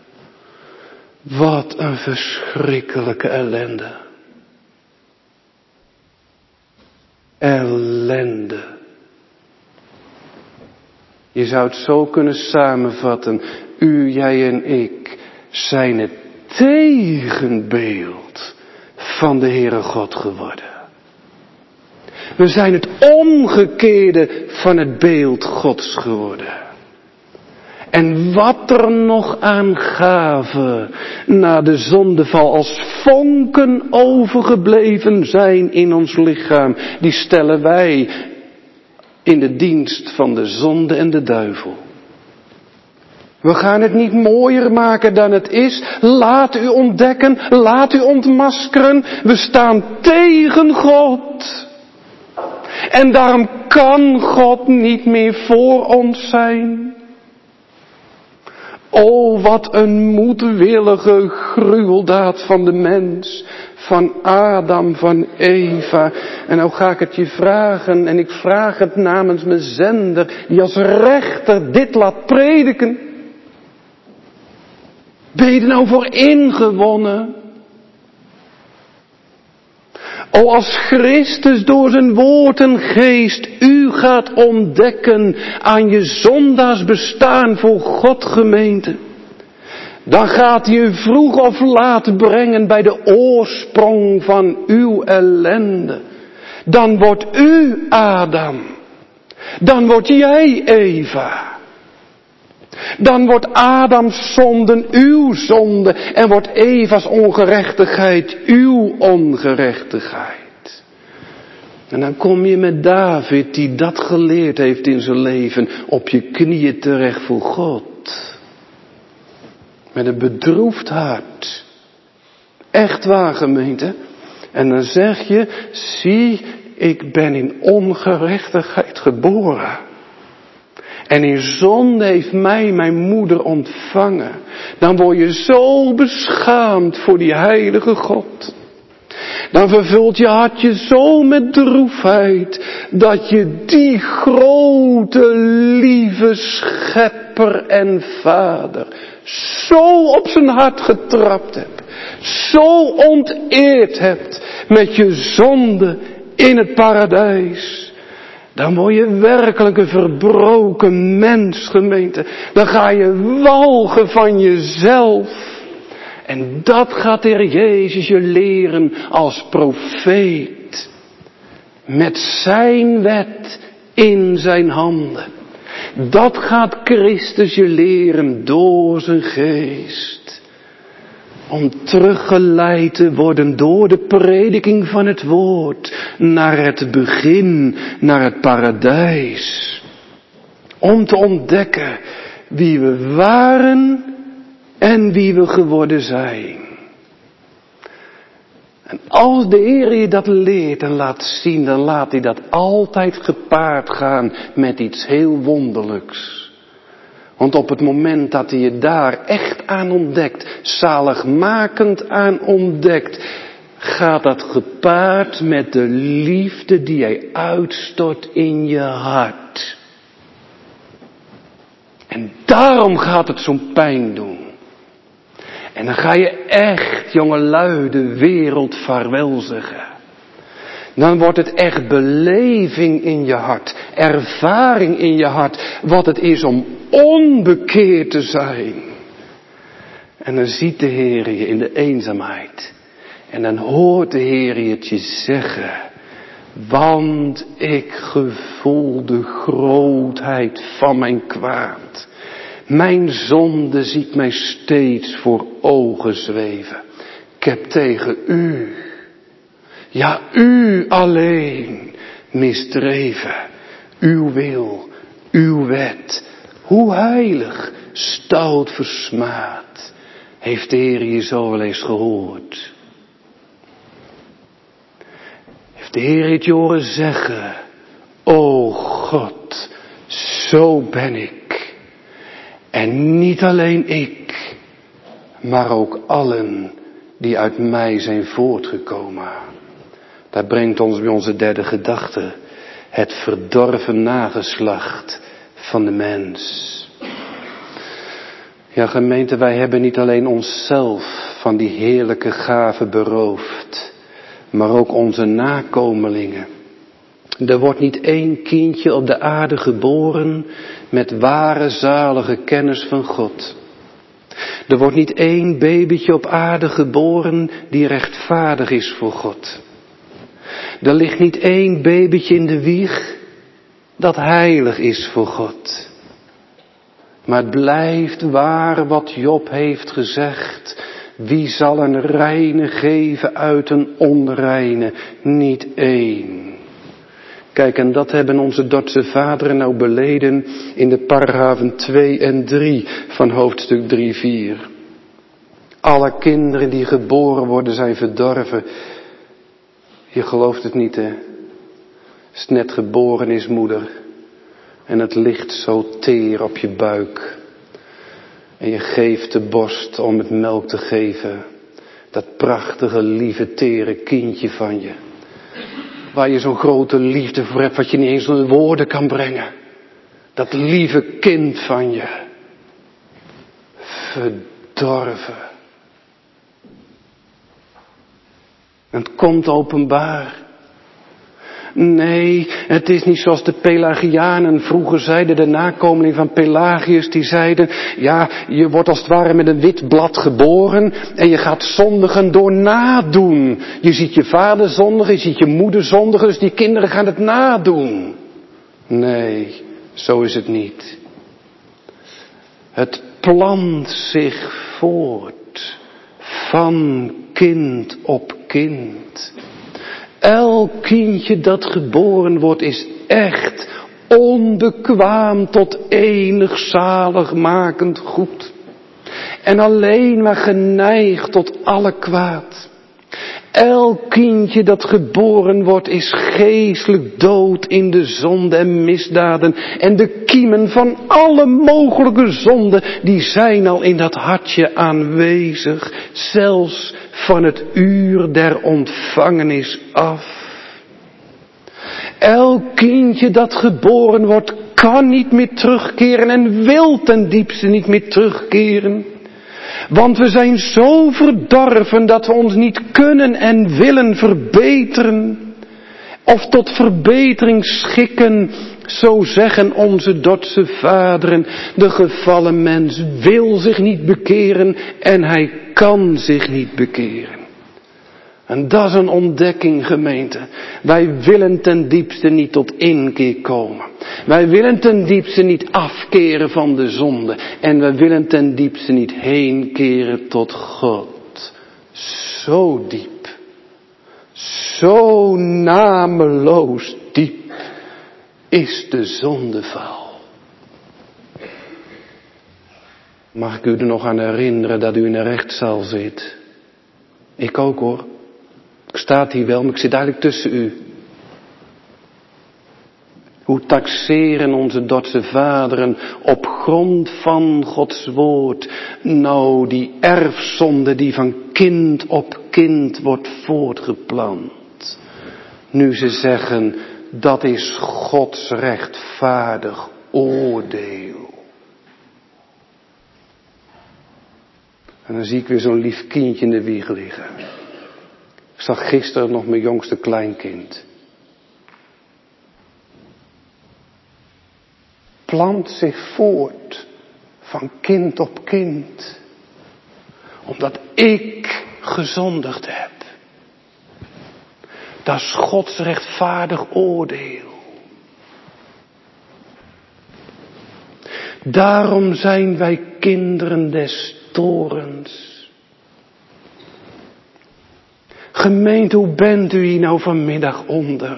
wat een verschrikkelijke ellende. ellende. Je zou het zo kunnen samenvatten. U, jij en ik zijn het tegenbeeld van de Heere God geworden. We zijn het omgekeerde van het beeld Gods geworden. En wat er nog aan gaven na de zondeval als vonken overgebleven zijn in ons lichaam, die stellen wij in de dienst van de zonde en de duivel. We gaan het niet mooier maken dan het is. Laat u ontdekken, laat u ontmaskeren. We staan tegen God. En daarom kan God niet meer voor ons zijn. O, wat een moedwillige gruweldaad van de mens, van Adam, van Eva. En nou ga ik het je vragen, en ik vraag het namens mijn zender, die als rechter dit laat prediken. Ben je er nou voor ingewonnen? O, als Christus door zijn woord en geest u gaat ontdekken aan je zondags bestaan voor God, gemeente, dan gaat hij u vroeg of laat brengen bij de oorsprong van uw ellende. Dan wordt u Adam. Dan word jij Eva. Dan wordt Adams zonden uw zonde en wordt Eva's ongerechtigheid uw ongerechtigheid. En dan kom je met David, die dat geleerd heeft in zijn leven, op je knieën terecht voor God. Met een bedroefd hart. Echt waar, gemeente. En dan zeg je, zie, ik ben in ongerechtigheid geboren. En in zonde heeft mij mijn moeder ontvangen. Dan word je zo beschaamd voor die heilige God. Dan vervult je hart je zo met droefheid, dat je die grote, lieve schepper en vader zo op zijn hart getrapt hebt. Zo onteerd hebt met je zonde in het paradijs. Dan word je werkelijk een verbroken mens, gemeente. Dan ga je walgen van jezelf. En dat gaat de Heer Jezus je leren als profeet. Met zijn wet in zijn handen. Dat gaat Christus je leren door zijn geest. Om teruggeleid te worden door de prediking van het woord. Naar het begin, naar het paradijs. Om te ontdekken wie we waren en wie we geworden zijn. En als de Heer je dat leert en laat zien, dan laat hij dat altijd gepaard gaan met iets heel wonderlijks. Want op het moment dat hij je daar echt aan ontdekt, zaligmakend aan ontdekt, gaat dat gepaard met de liefde die hij uitstort in je hart. En daarom gaat het zo'n pijn doen. En dan ga je echt, jongelui, de wereld vaarwel zeggen. Dan wordt het echt beleving in je hart, ervaring in je hart, wat het is om onbekeerd te zijn. En dan ziet de Heer je in de eenzaamheid. En dan hoort de Heer je het je zeggen. Want ik gevoel de grootheid van mijn kwaad. Mijn zonde ziet mij steeds voor ogen zweven. Ik heb tegen u, ja u alleen, misdreven. Uw wil, uw wet, hoe heilig, stout versmaad. Heeft de Heer je zo wel eens gehoord? Heeft de Heer het je horen zeggen? O God, zo ben ik. En niet alleen ik, maar ook allen die uit mij zijn voortgekomen. Dat brengt ons bij onze derde gedachte. Het verdorven nageslacht van de mens. Ja, gemeente, wij hebben niet alleen onszelf van die heerlijke gave beroofd, maar ook onze nakomelingen. Er wordt niet één kindje op de aarde geboren met ware zalige kennis van God. Er wordt niet één babytje op aarde geboren die rechtvaardig is voor God. Er ligt niet één babytje in de wieg dat heilig is voor God. Maar het blijft waar wat Job heeft gezegd. Wie zal een reine geven uit een onreine? Niet één. Kijk, en dat hebben onze Dordtse vaderen nou beleden in de paragrafen twee en drie van hoofdstuk drie vier. Alle kinderen die geboren worden zijn verdorven. Je gelooft het niet, hè? Als het net geboren is, moeder. En het ligt zo teer op je buik. En je geeft de borst om het melk te geven. Dat prachtige, lieve, tere kindje van je. Waar je zo'n grote liefde voor hebt, wat je niet eens in woorden kan brengen. Dat lieve kind van je. Verdorven. En het komt openbaar. Nee, het is niet zoals de Pelagianen vroeger zeiden, de nakomeling van Pelagius, die zeiden, ja, je wordt als het ware met een wit blad geboren en je gaat zondigen door nadoen. Je ziet je vader zondigen, je ziet je moeder zondigen, dus die kinderen gaan het nadoen. Nee, zo is het niet. Het plant zich voort van kind op kind. Elk kindje dat geboren wordt is echt onbekwaam tot enig zaligmakend goed. En alleen maar geneigd tot alle kwaad. Elk kindje dat geboren wordt is geestelijk dood in de zonde en misdaden. En de kiemen van alle mogelijke zonden, die zijn al in dat hartje aanwezig. Zelfs van het uur der ontvangenis af. Elk kindje dat geboren wordt kan niet meer terugkeren en wil ten diepste niet meer terugkeren. Want we zijn zo verdorven dat we ons niet kunnen en willen verbeteren. Of tot verbetering schikken, zo zeggen onze Dordtse vaderen. De gevallen mens wil zich niet bekeren en hij kan zich niet bekeren. En dat is een ontdekking, gemeente. Wij willen ten diepste niet tot inkeer komen. Wij willen ten diepste niet afkeren van de zonde. En wij willen ten diepste niet heen keren tot God. Zo diep. Zo nameloos diep is de zondeval. Mag ik u er nog aan herinneren dat u in een rechtszaal zit? Ik ook, hoor. Ik sta hier wel, maar ik zit eigenlijk tussen u. Hoe taxeren onze Dordtse vaderen op grond van Gods woord nou die erfzonde die van kind op kind wordt voortgeplant. Nu ze zeggen, dat is Gods rechtvaardig oordeel. En dan zie ik weer zo'n lief kindje in de wieg liggen. Ik zag gisteren nog mijn jongste kleinkind. Plant zich voort van kind op kind. Omdat ik gezondigd heb. Dat is Gods rechtvaardig oordeel. Daarom zijn wij kinderen des torens. Gemeente, hoe bent u hier nou vanmiddag onder?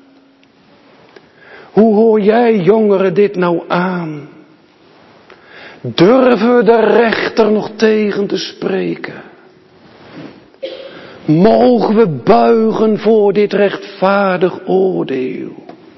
Hoe hoor jij, jongeren, dit nou aan? Durven we de rechter nog tegen te spreken? Mogen we buigen voor dit rechtvaardig oordeel?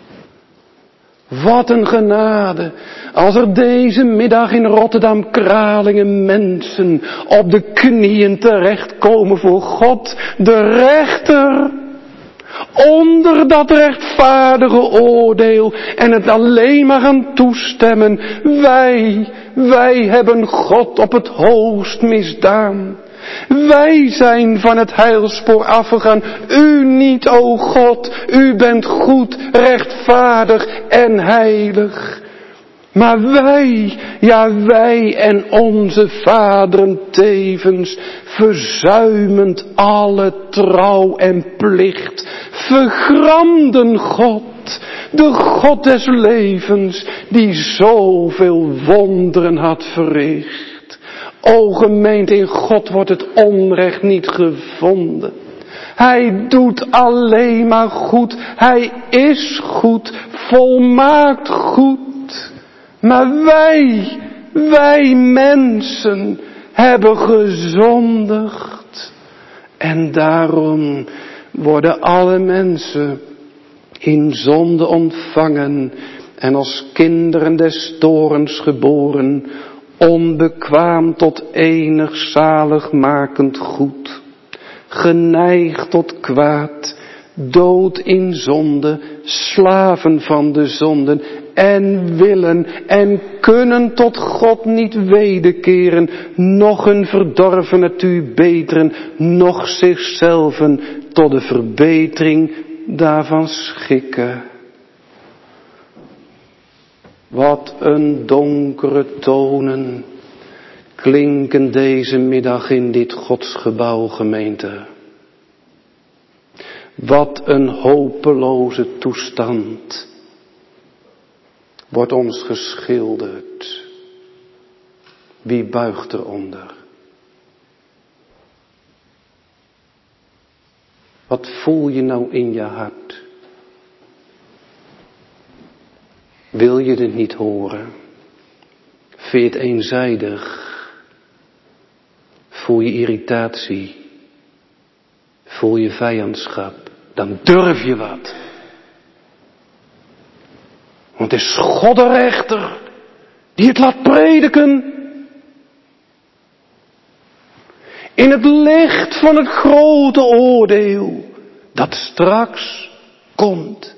Wat een genade, als er deze middag in Rotterdam-Kralingen mensen op de knieën terechtkomen voor God, de rechter, onder dat rechtvaardige oordeel en het alleen maar gaan toestemmen. Wij, wij hebben God op het hoogst misdaan. Wij zijn van het heilspoor afgegaan. U niet, o God. U bent goed, rechtvaardig en heilig. Maar wij, ja wij en onze vaderen tevens, verzuimend alle trouw en plicht, vergramden God, de God des levens, die zoveel wonderen had verricht. O gemeente, in God wordt het onrecht niet gevonden. Hij doet alleen maar goed. Hij is goed, volmaakt goed. Maar wij, wij mensen hebben gezondigd. En daarom worden alle mensen in zonde ontvangen en als kinderen des toorns geboren, onbekwaam tot enig zaligmakend goed, geneigd tot kwaad, dood in zonde, slaven van de zonden, en willen en kunnen tot God niet wederkeren, noch hun verdorven natuur beteren, noch zichzelven tot de verbetering daarvan schikken. Wat een donkere tonen klinken deze middag in dit Godsgebouw, gemeente. Wat een hopeloze toestand wordt ons geschilderd. Wie buigt eronder? Wat voel je nou in je hart? Wil je het niet horen? Vind je het eenzijdig? Voel je irritatie? Voel je vijandschap? Dan durf je wat. Want het is God de rechter die het laat prediken. In het licht van het grote oordeel dat straks komt.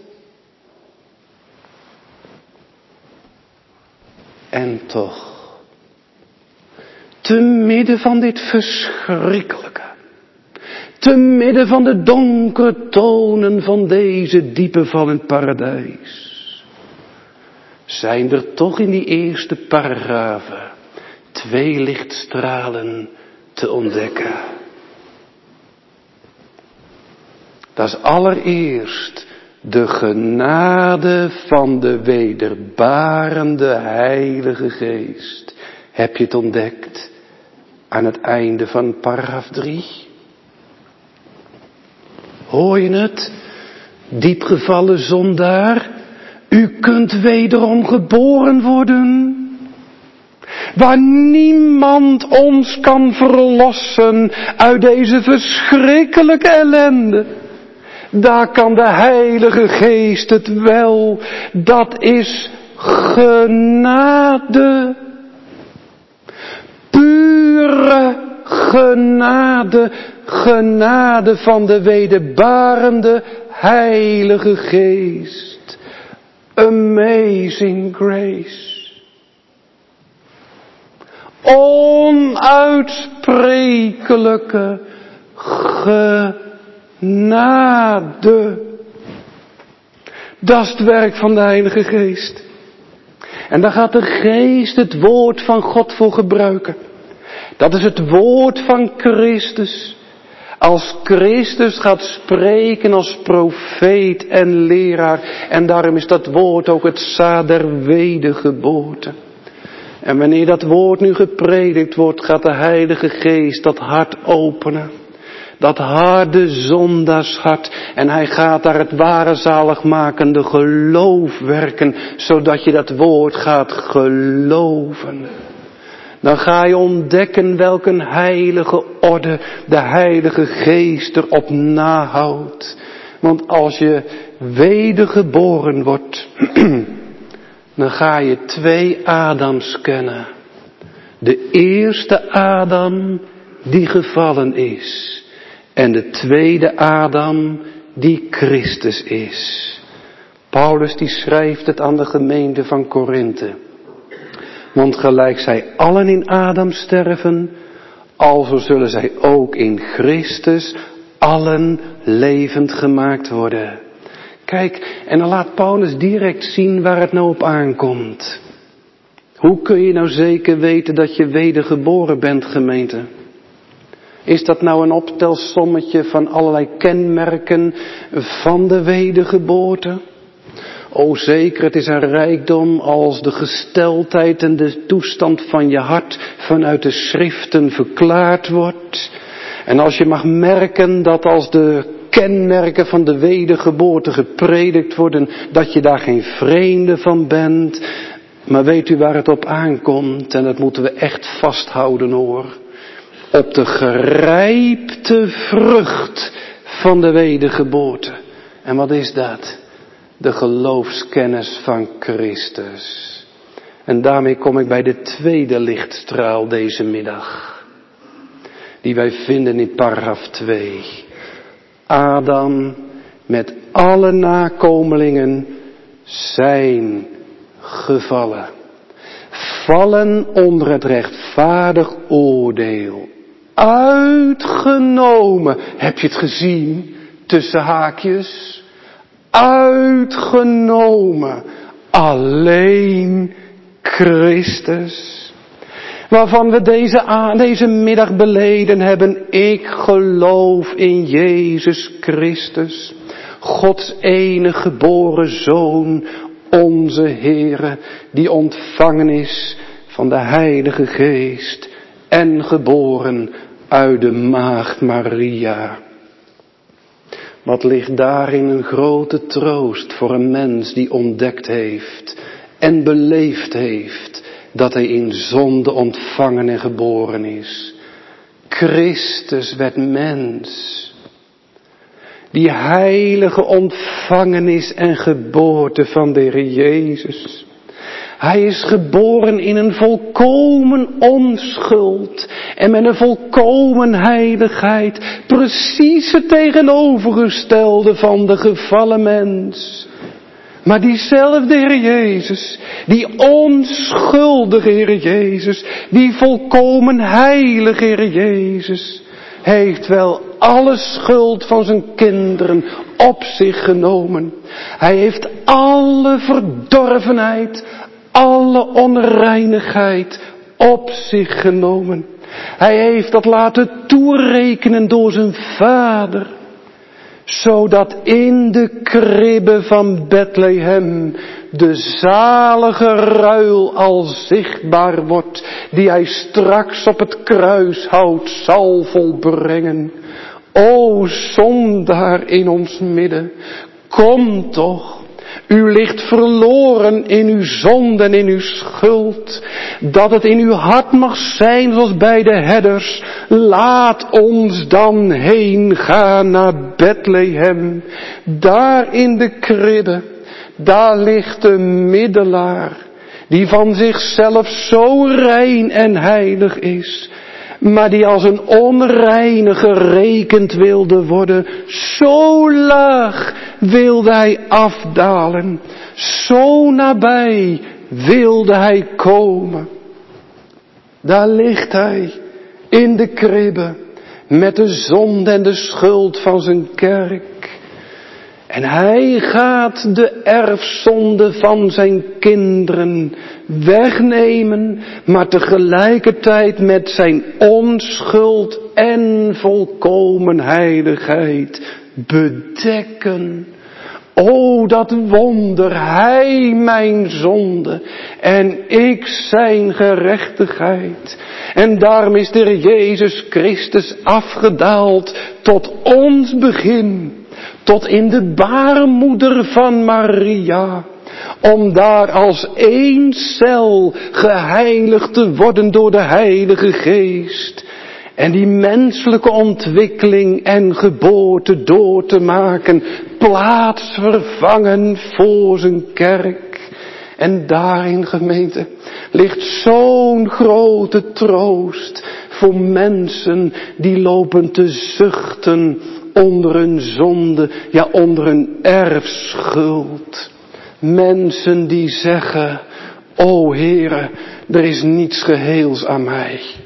En toch, te midden van dit verschrikkelijke, te midden van de donkere tonen van deze diepe van het paradijs, zijn er toch in die eerste paragrafen twee lichtstralen te ontdekken. Dat is allereerst de genade van de wederbarende Heilige Geest. Heb je het ontdekt aan het einde van paragraaf drie? Hoor je het? Diepgevallen zondaar, u kunt wederom geboren worden. Waar niemand ons kan verlossen uit deze verschrikkelijke ellende. Daar kan de Heilige Geest het wel. Dat is genade. Pure genade. Genade van de wederbarende Heilige Geest. Amazing grace. Onuitsprekelijke genade. Dat is het werk van de Heilige Geest. En daar gaat de Geest het woord van God voor gebruiken. Dat is het woord van Christus. Als Christus gaat spreken als profeet en leraar. En daarom is dat woord ook het zaad der wedergeboorte. En wanneer dat woord nu gepredikt wordt, gaat de Heilige Geest dat hart openen. Dat harde zondaarshart. En hij gaat daar het ware zaligmakende geloof werken. Zodat je dat woord gaat geloven. Dan ga je ontdekken welke heilige orde de Heilige Geest erop nahoudt. Want als je wedergeboren wordt, dan ga je twee Adams kennen. De eerste Adam die gevallen is. En de tweede Adam die Christus is. Paulus die schrijft het aan de gemeente van Korinthe. Want gelijk zij allen in Adam sterven, alzo zullen zij ook in Christus allen levend gemaakt worden. Kijk, en dan laat Paulus direct zien waar het nou op aankomt. Hoe kun je nou zeker weten dat je wedergeboren bent, gemeente? Is dat nou een optelsommetje van allerlei kenmerken van de wedergeboorte? O zeker, het is een rijkdom als de gesteldheid en de toestand van je hart vanuit de schriften verklaard wordt. En als je mag merken dat als de kenmerken van de wedergeboorte gepredikt worden, dat je daar geen vreemde van bent. Maar weet u waar het op aankomt? En dat moeten we echt vasthouden hoor. Op de gerijpte vrucht van de wedergeboorte. En wat is dat? De geloofskennis van Christus. En daarmee kom ik bij de tweede lichtstraal deze middag. Die wij vinden in paragraaf twee. Adam met alle nakomelingen zijn gevallen. Vallen onder het rechtvaardig oordeel. Uitgenomen. Heb je het gezien? Tussen haakjes. Uitgenomen. Alleen Christus. Waarvan we deze, deze middag beleden hebben. Ik geloof in Jezus Christus. Gods enige geboren Zoon. Onze Heere. Die ontvangen is van de Heilige Geest. En geboren uit de Maagd Maria. Wat ligt daarin een grote troost voor een mens die ontdekt heeft. En beleefd heeft. Dat hij in zonde ontvangen en geboren is. Christus werd mens. Die heilige ontvangenis en geboorte van de Heer Jezus. Hij is geboren in een volkomen onschuld. En met een volkomen heiligheid. Precies het tegenovergestelde van de gevallen mens. Maar diezelfde Heer Jezus, die onschuldige Heer Jezus, die volkomen heilige Heer Jezus, heeft wel alle schuld van zijn kinderen op zich genomen. Hij heeft alle verdorvenheid, alle onreinigheid op zich genomen. Hij heeft dat laten toerekenen door zijn Vader. Zodat in de kribbe van Bethlehem de zalige ruil al zichtbaar wordt, die hij straks op het kruishout zal volbrengen. O zondaar in ons midden, kom toch. U ligt verloren in uw zonde en in uw schuld. Dat het in uw hart mag zijn zoals bij de herders. Laat ons dan heen gaan naar Bethlehem. Daar in de kribbe, daar ligt de middelaar. Die van zichzelf zo rein en heilig is. Maar die als een onreine gerekend wilde worden. Zo laag wilde hij afdalen. Zo nabij wilde hij komen. Daar ligt hij in de kribbe. Met de zonde en de schuld van zijn kerk. En hij gaat de erfzonde van zijn kinderen wegnemen, maar tegelijkertijd met zijn onschuld en volkomen heiligheid bedekken. O, dat wonder, hij mijn zonde en ik zijn gerechtigheid. En daarom is de Heer Jezus Christus afgedaald tot ons begin. Tot in de baarmoeder van Maria. Om daar als één cel geheiligd te worden door de Heilige Geest. En die menselijke ontwikkeling en geboorte door te maken. Plaatsvervangen voor zijn kerk. En daarin, gemeente, ligt zo'n grote troost voor mensen die lopen te zuchten onder hun zonde, ja onder hun erfschuld. Mensen die zeggen, o Heere, er is niets geheels aan mij.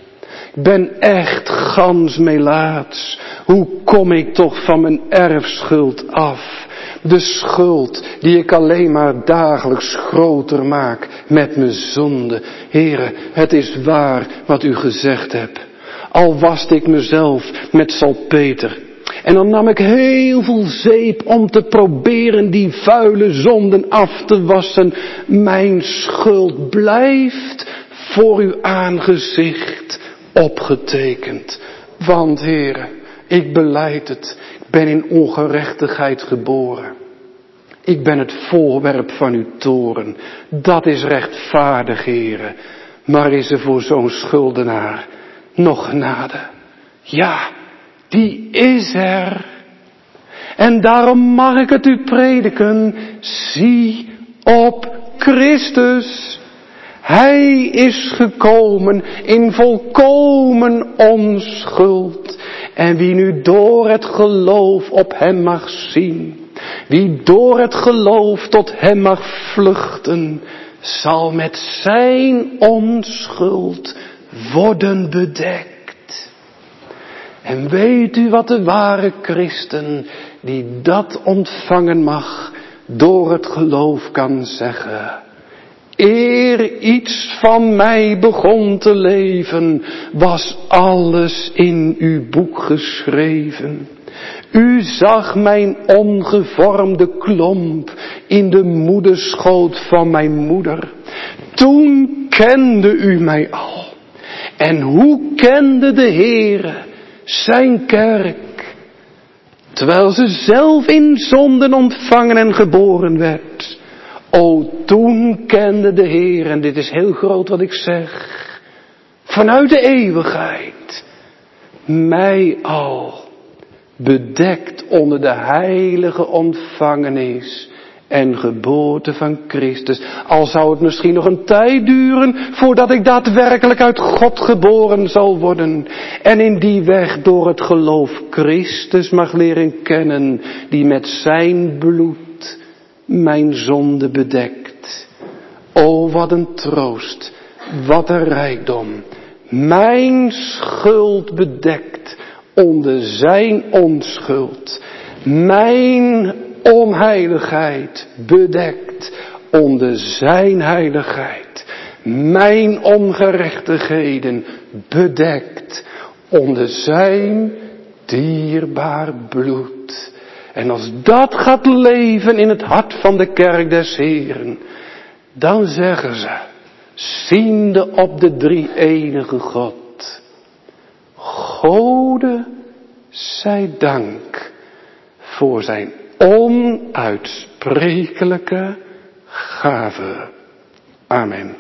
Ik ben echt gans melaats. Hoe kom ik toch van mijn erfschuld af? De schuld die ik alleen maar dagelijks groter maak met mijn zonde. Here, het is waar wat u gezegd hebt. Al waste ik mezelf met salpeter. En dan nam ik heel veel zeep om te proberen die vuile zonden af te wassen. Mijn schuld blijft voor uw aangezicht opgetekend. Want Heere, ik belijd het. Ik ben in ongerechtigheid geboren. Ik ben het voorwerp van uw toorn. Dat is rechtvaardig, Heere. Maar is er voor zo'n schuldenaar nog genade? Ja, die is er. En daarom mag ik het u prediken. Zie op Christus. Hij is gekomen in volkomen onschuld. En wie nu door het geloof op hem mag zien, wie door het geloof tot hem mag vluchten, zal met zijn onschuld worden bedekt. En weet u wat de ware christen die dat ontvangen mag, door het geloof kan zeggen: eer iets van mij begon te leven, was alles in uw boek geschreven. U zag mijn ongevormde klomp in de moederschoot van mijn moeder. Toen kende u mij al. En hoe kende de Heere zijn kerk, terwijl ze zelf in zonden ontvangen en geboren werd? O, toen kende de Heer, en dit is heel groot wat ik zeg, vanuit de eeuwigheid, mij al, bedekt onder de heilige ontvangenis en geboorte van Christus. Al zou het misschien nog een tijd duren voordat ik daadwerkelijk uit God geboren zal worden. En in die weg door het geloof Christus mag leren kennen, die met zijn bloed mijn zonde bedekt. O, wat een troost, wat een rijkdom. Mijn schuld bedekt onder zijn onschuld. Mijn onheiligheid bedekt onder zijn heiligheid. Mijn ongerechtigheden bedekt onder zijn dierbaar bloed. En als dat gaat leven in het hart van de kerk des Heeren, dan zeggen ze, ziende op de drie-enige God, Gode zij dank voor zijn onuitsprekelijke gave. Amen.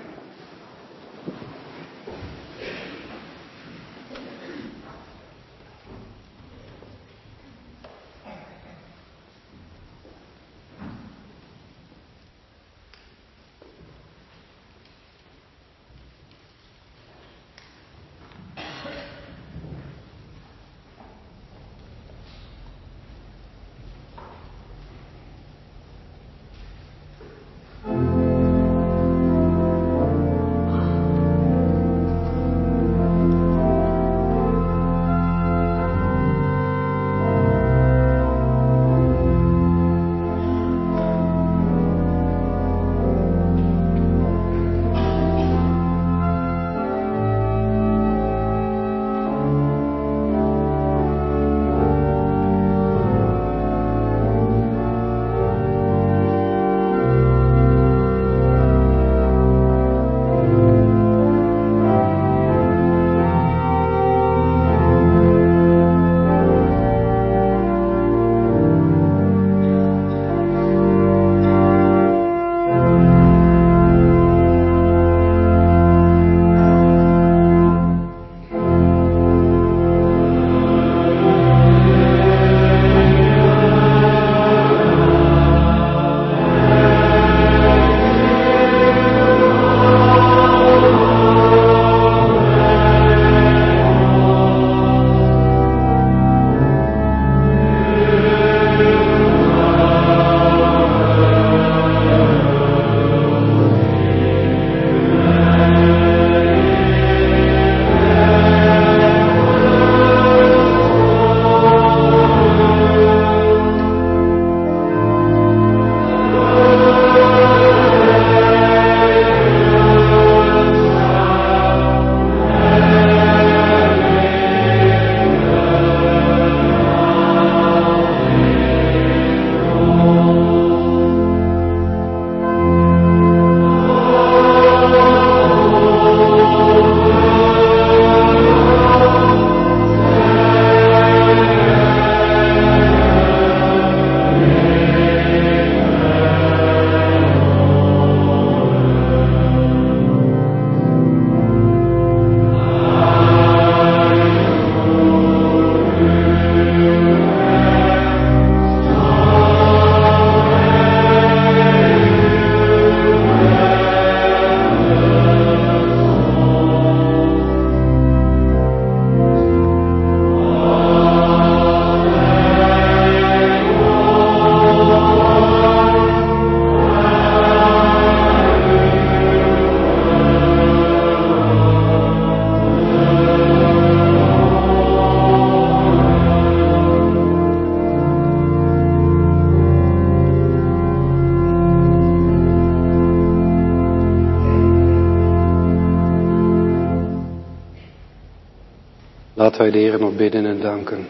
Laten wij de Heer nog bidden en danken.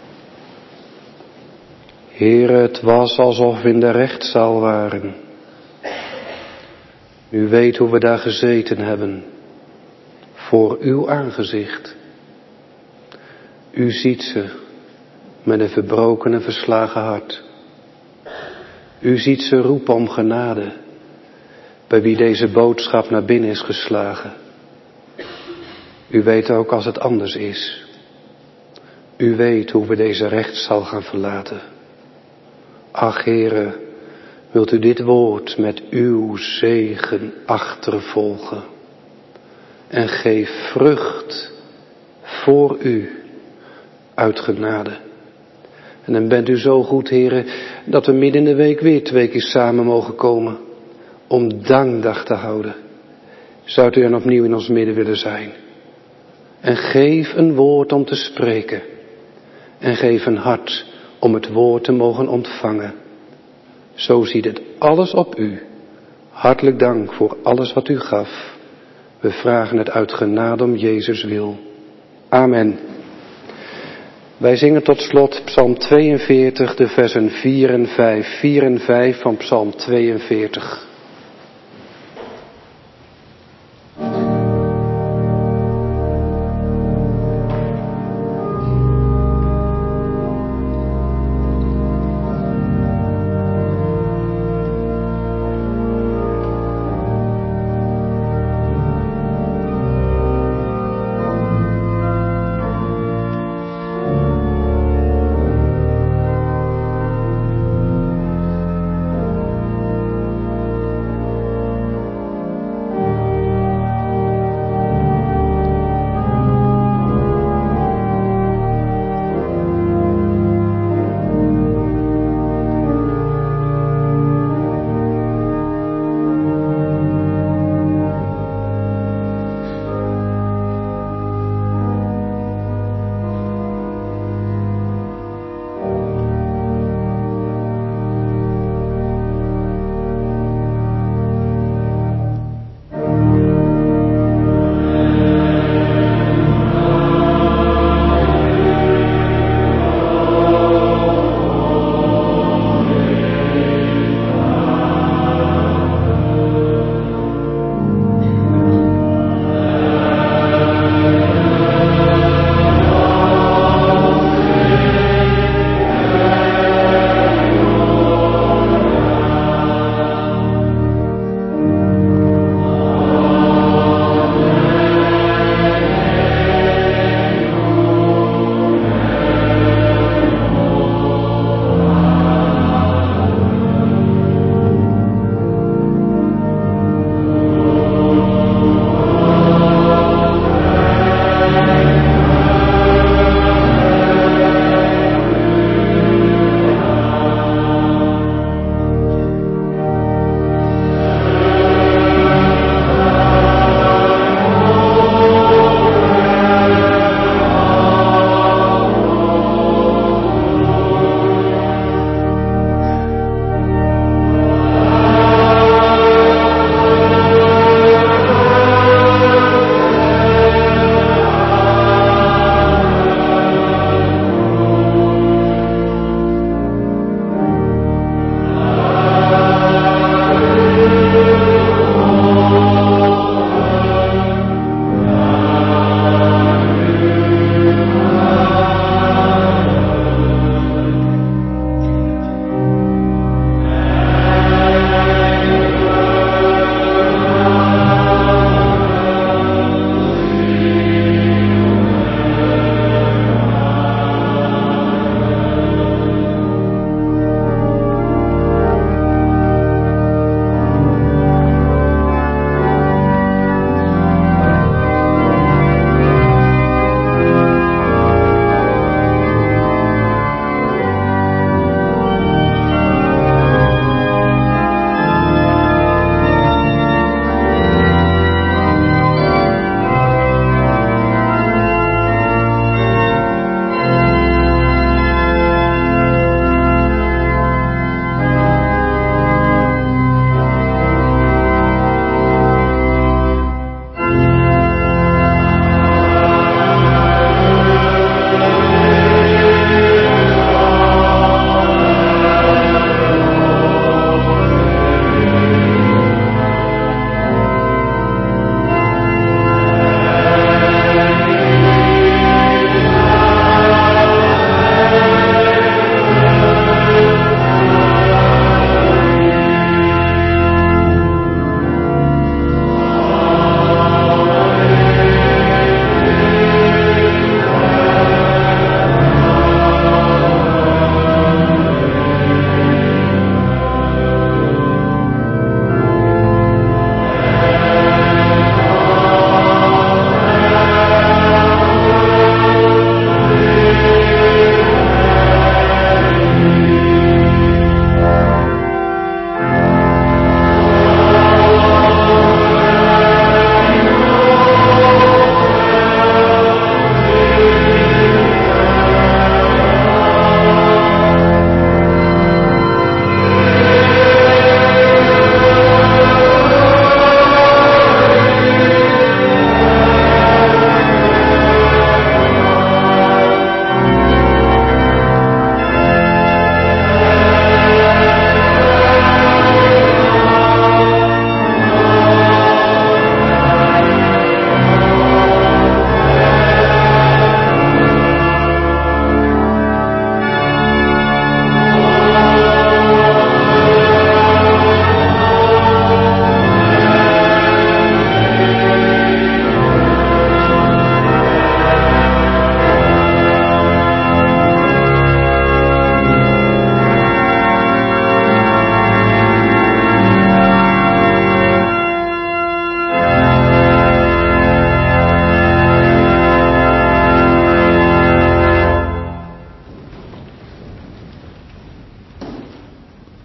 Heer, het was alsof we in de rechtszaal waren. U weet hoe we daar gezeten hebben. Voor uw aangezicht. U ziet ze met een verbroken en verslagen hart. U ziet ze roepen om genade. Bij wie deze boodschap naar binnen is geslagen. U weet ook als het anders is. U weet hoe we deze rechtszaal gaan verlaten. Ach, Heere, wilt u dit woord met uw zegen achtervolgen. En geef vrucht voor u uit genade. En dan bent u zo goed, Heere, dat we midden in de week weer twee keer samen mogen komen. Om dankdag te houden. Zou u dan opnieuw in ons midden willen zijn. En geef een woord om te spreken. En geef een hart om het woord te mogen ontvangen. Zo ziet het alles op u. Hartelijk dank voor alles wat u gaf. We vragen het uit genade om Jezus wil. Amen. Wij zingen tot slot Psalm tweeënveertig, de versen vier en vijf. vier en vijf van Psalm tweeënveertig.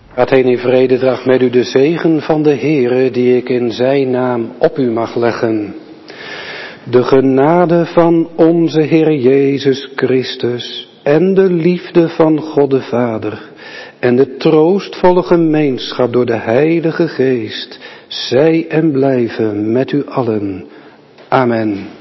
Gaat heen in vrede, draag met u de zegen van de Heere, die ik in zijn naam op u mag leggen. De genade van onze Heer Jezus Christus en de liefde van God de Vader en de troostvolle gemeenschap door de Heilige Geest, zij en blijven met u allen. Amen.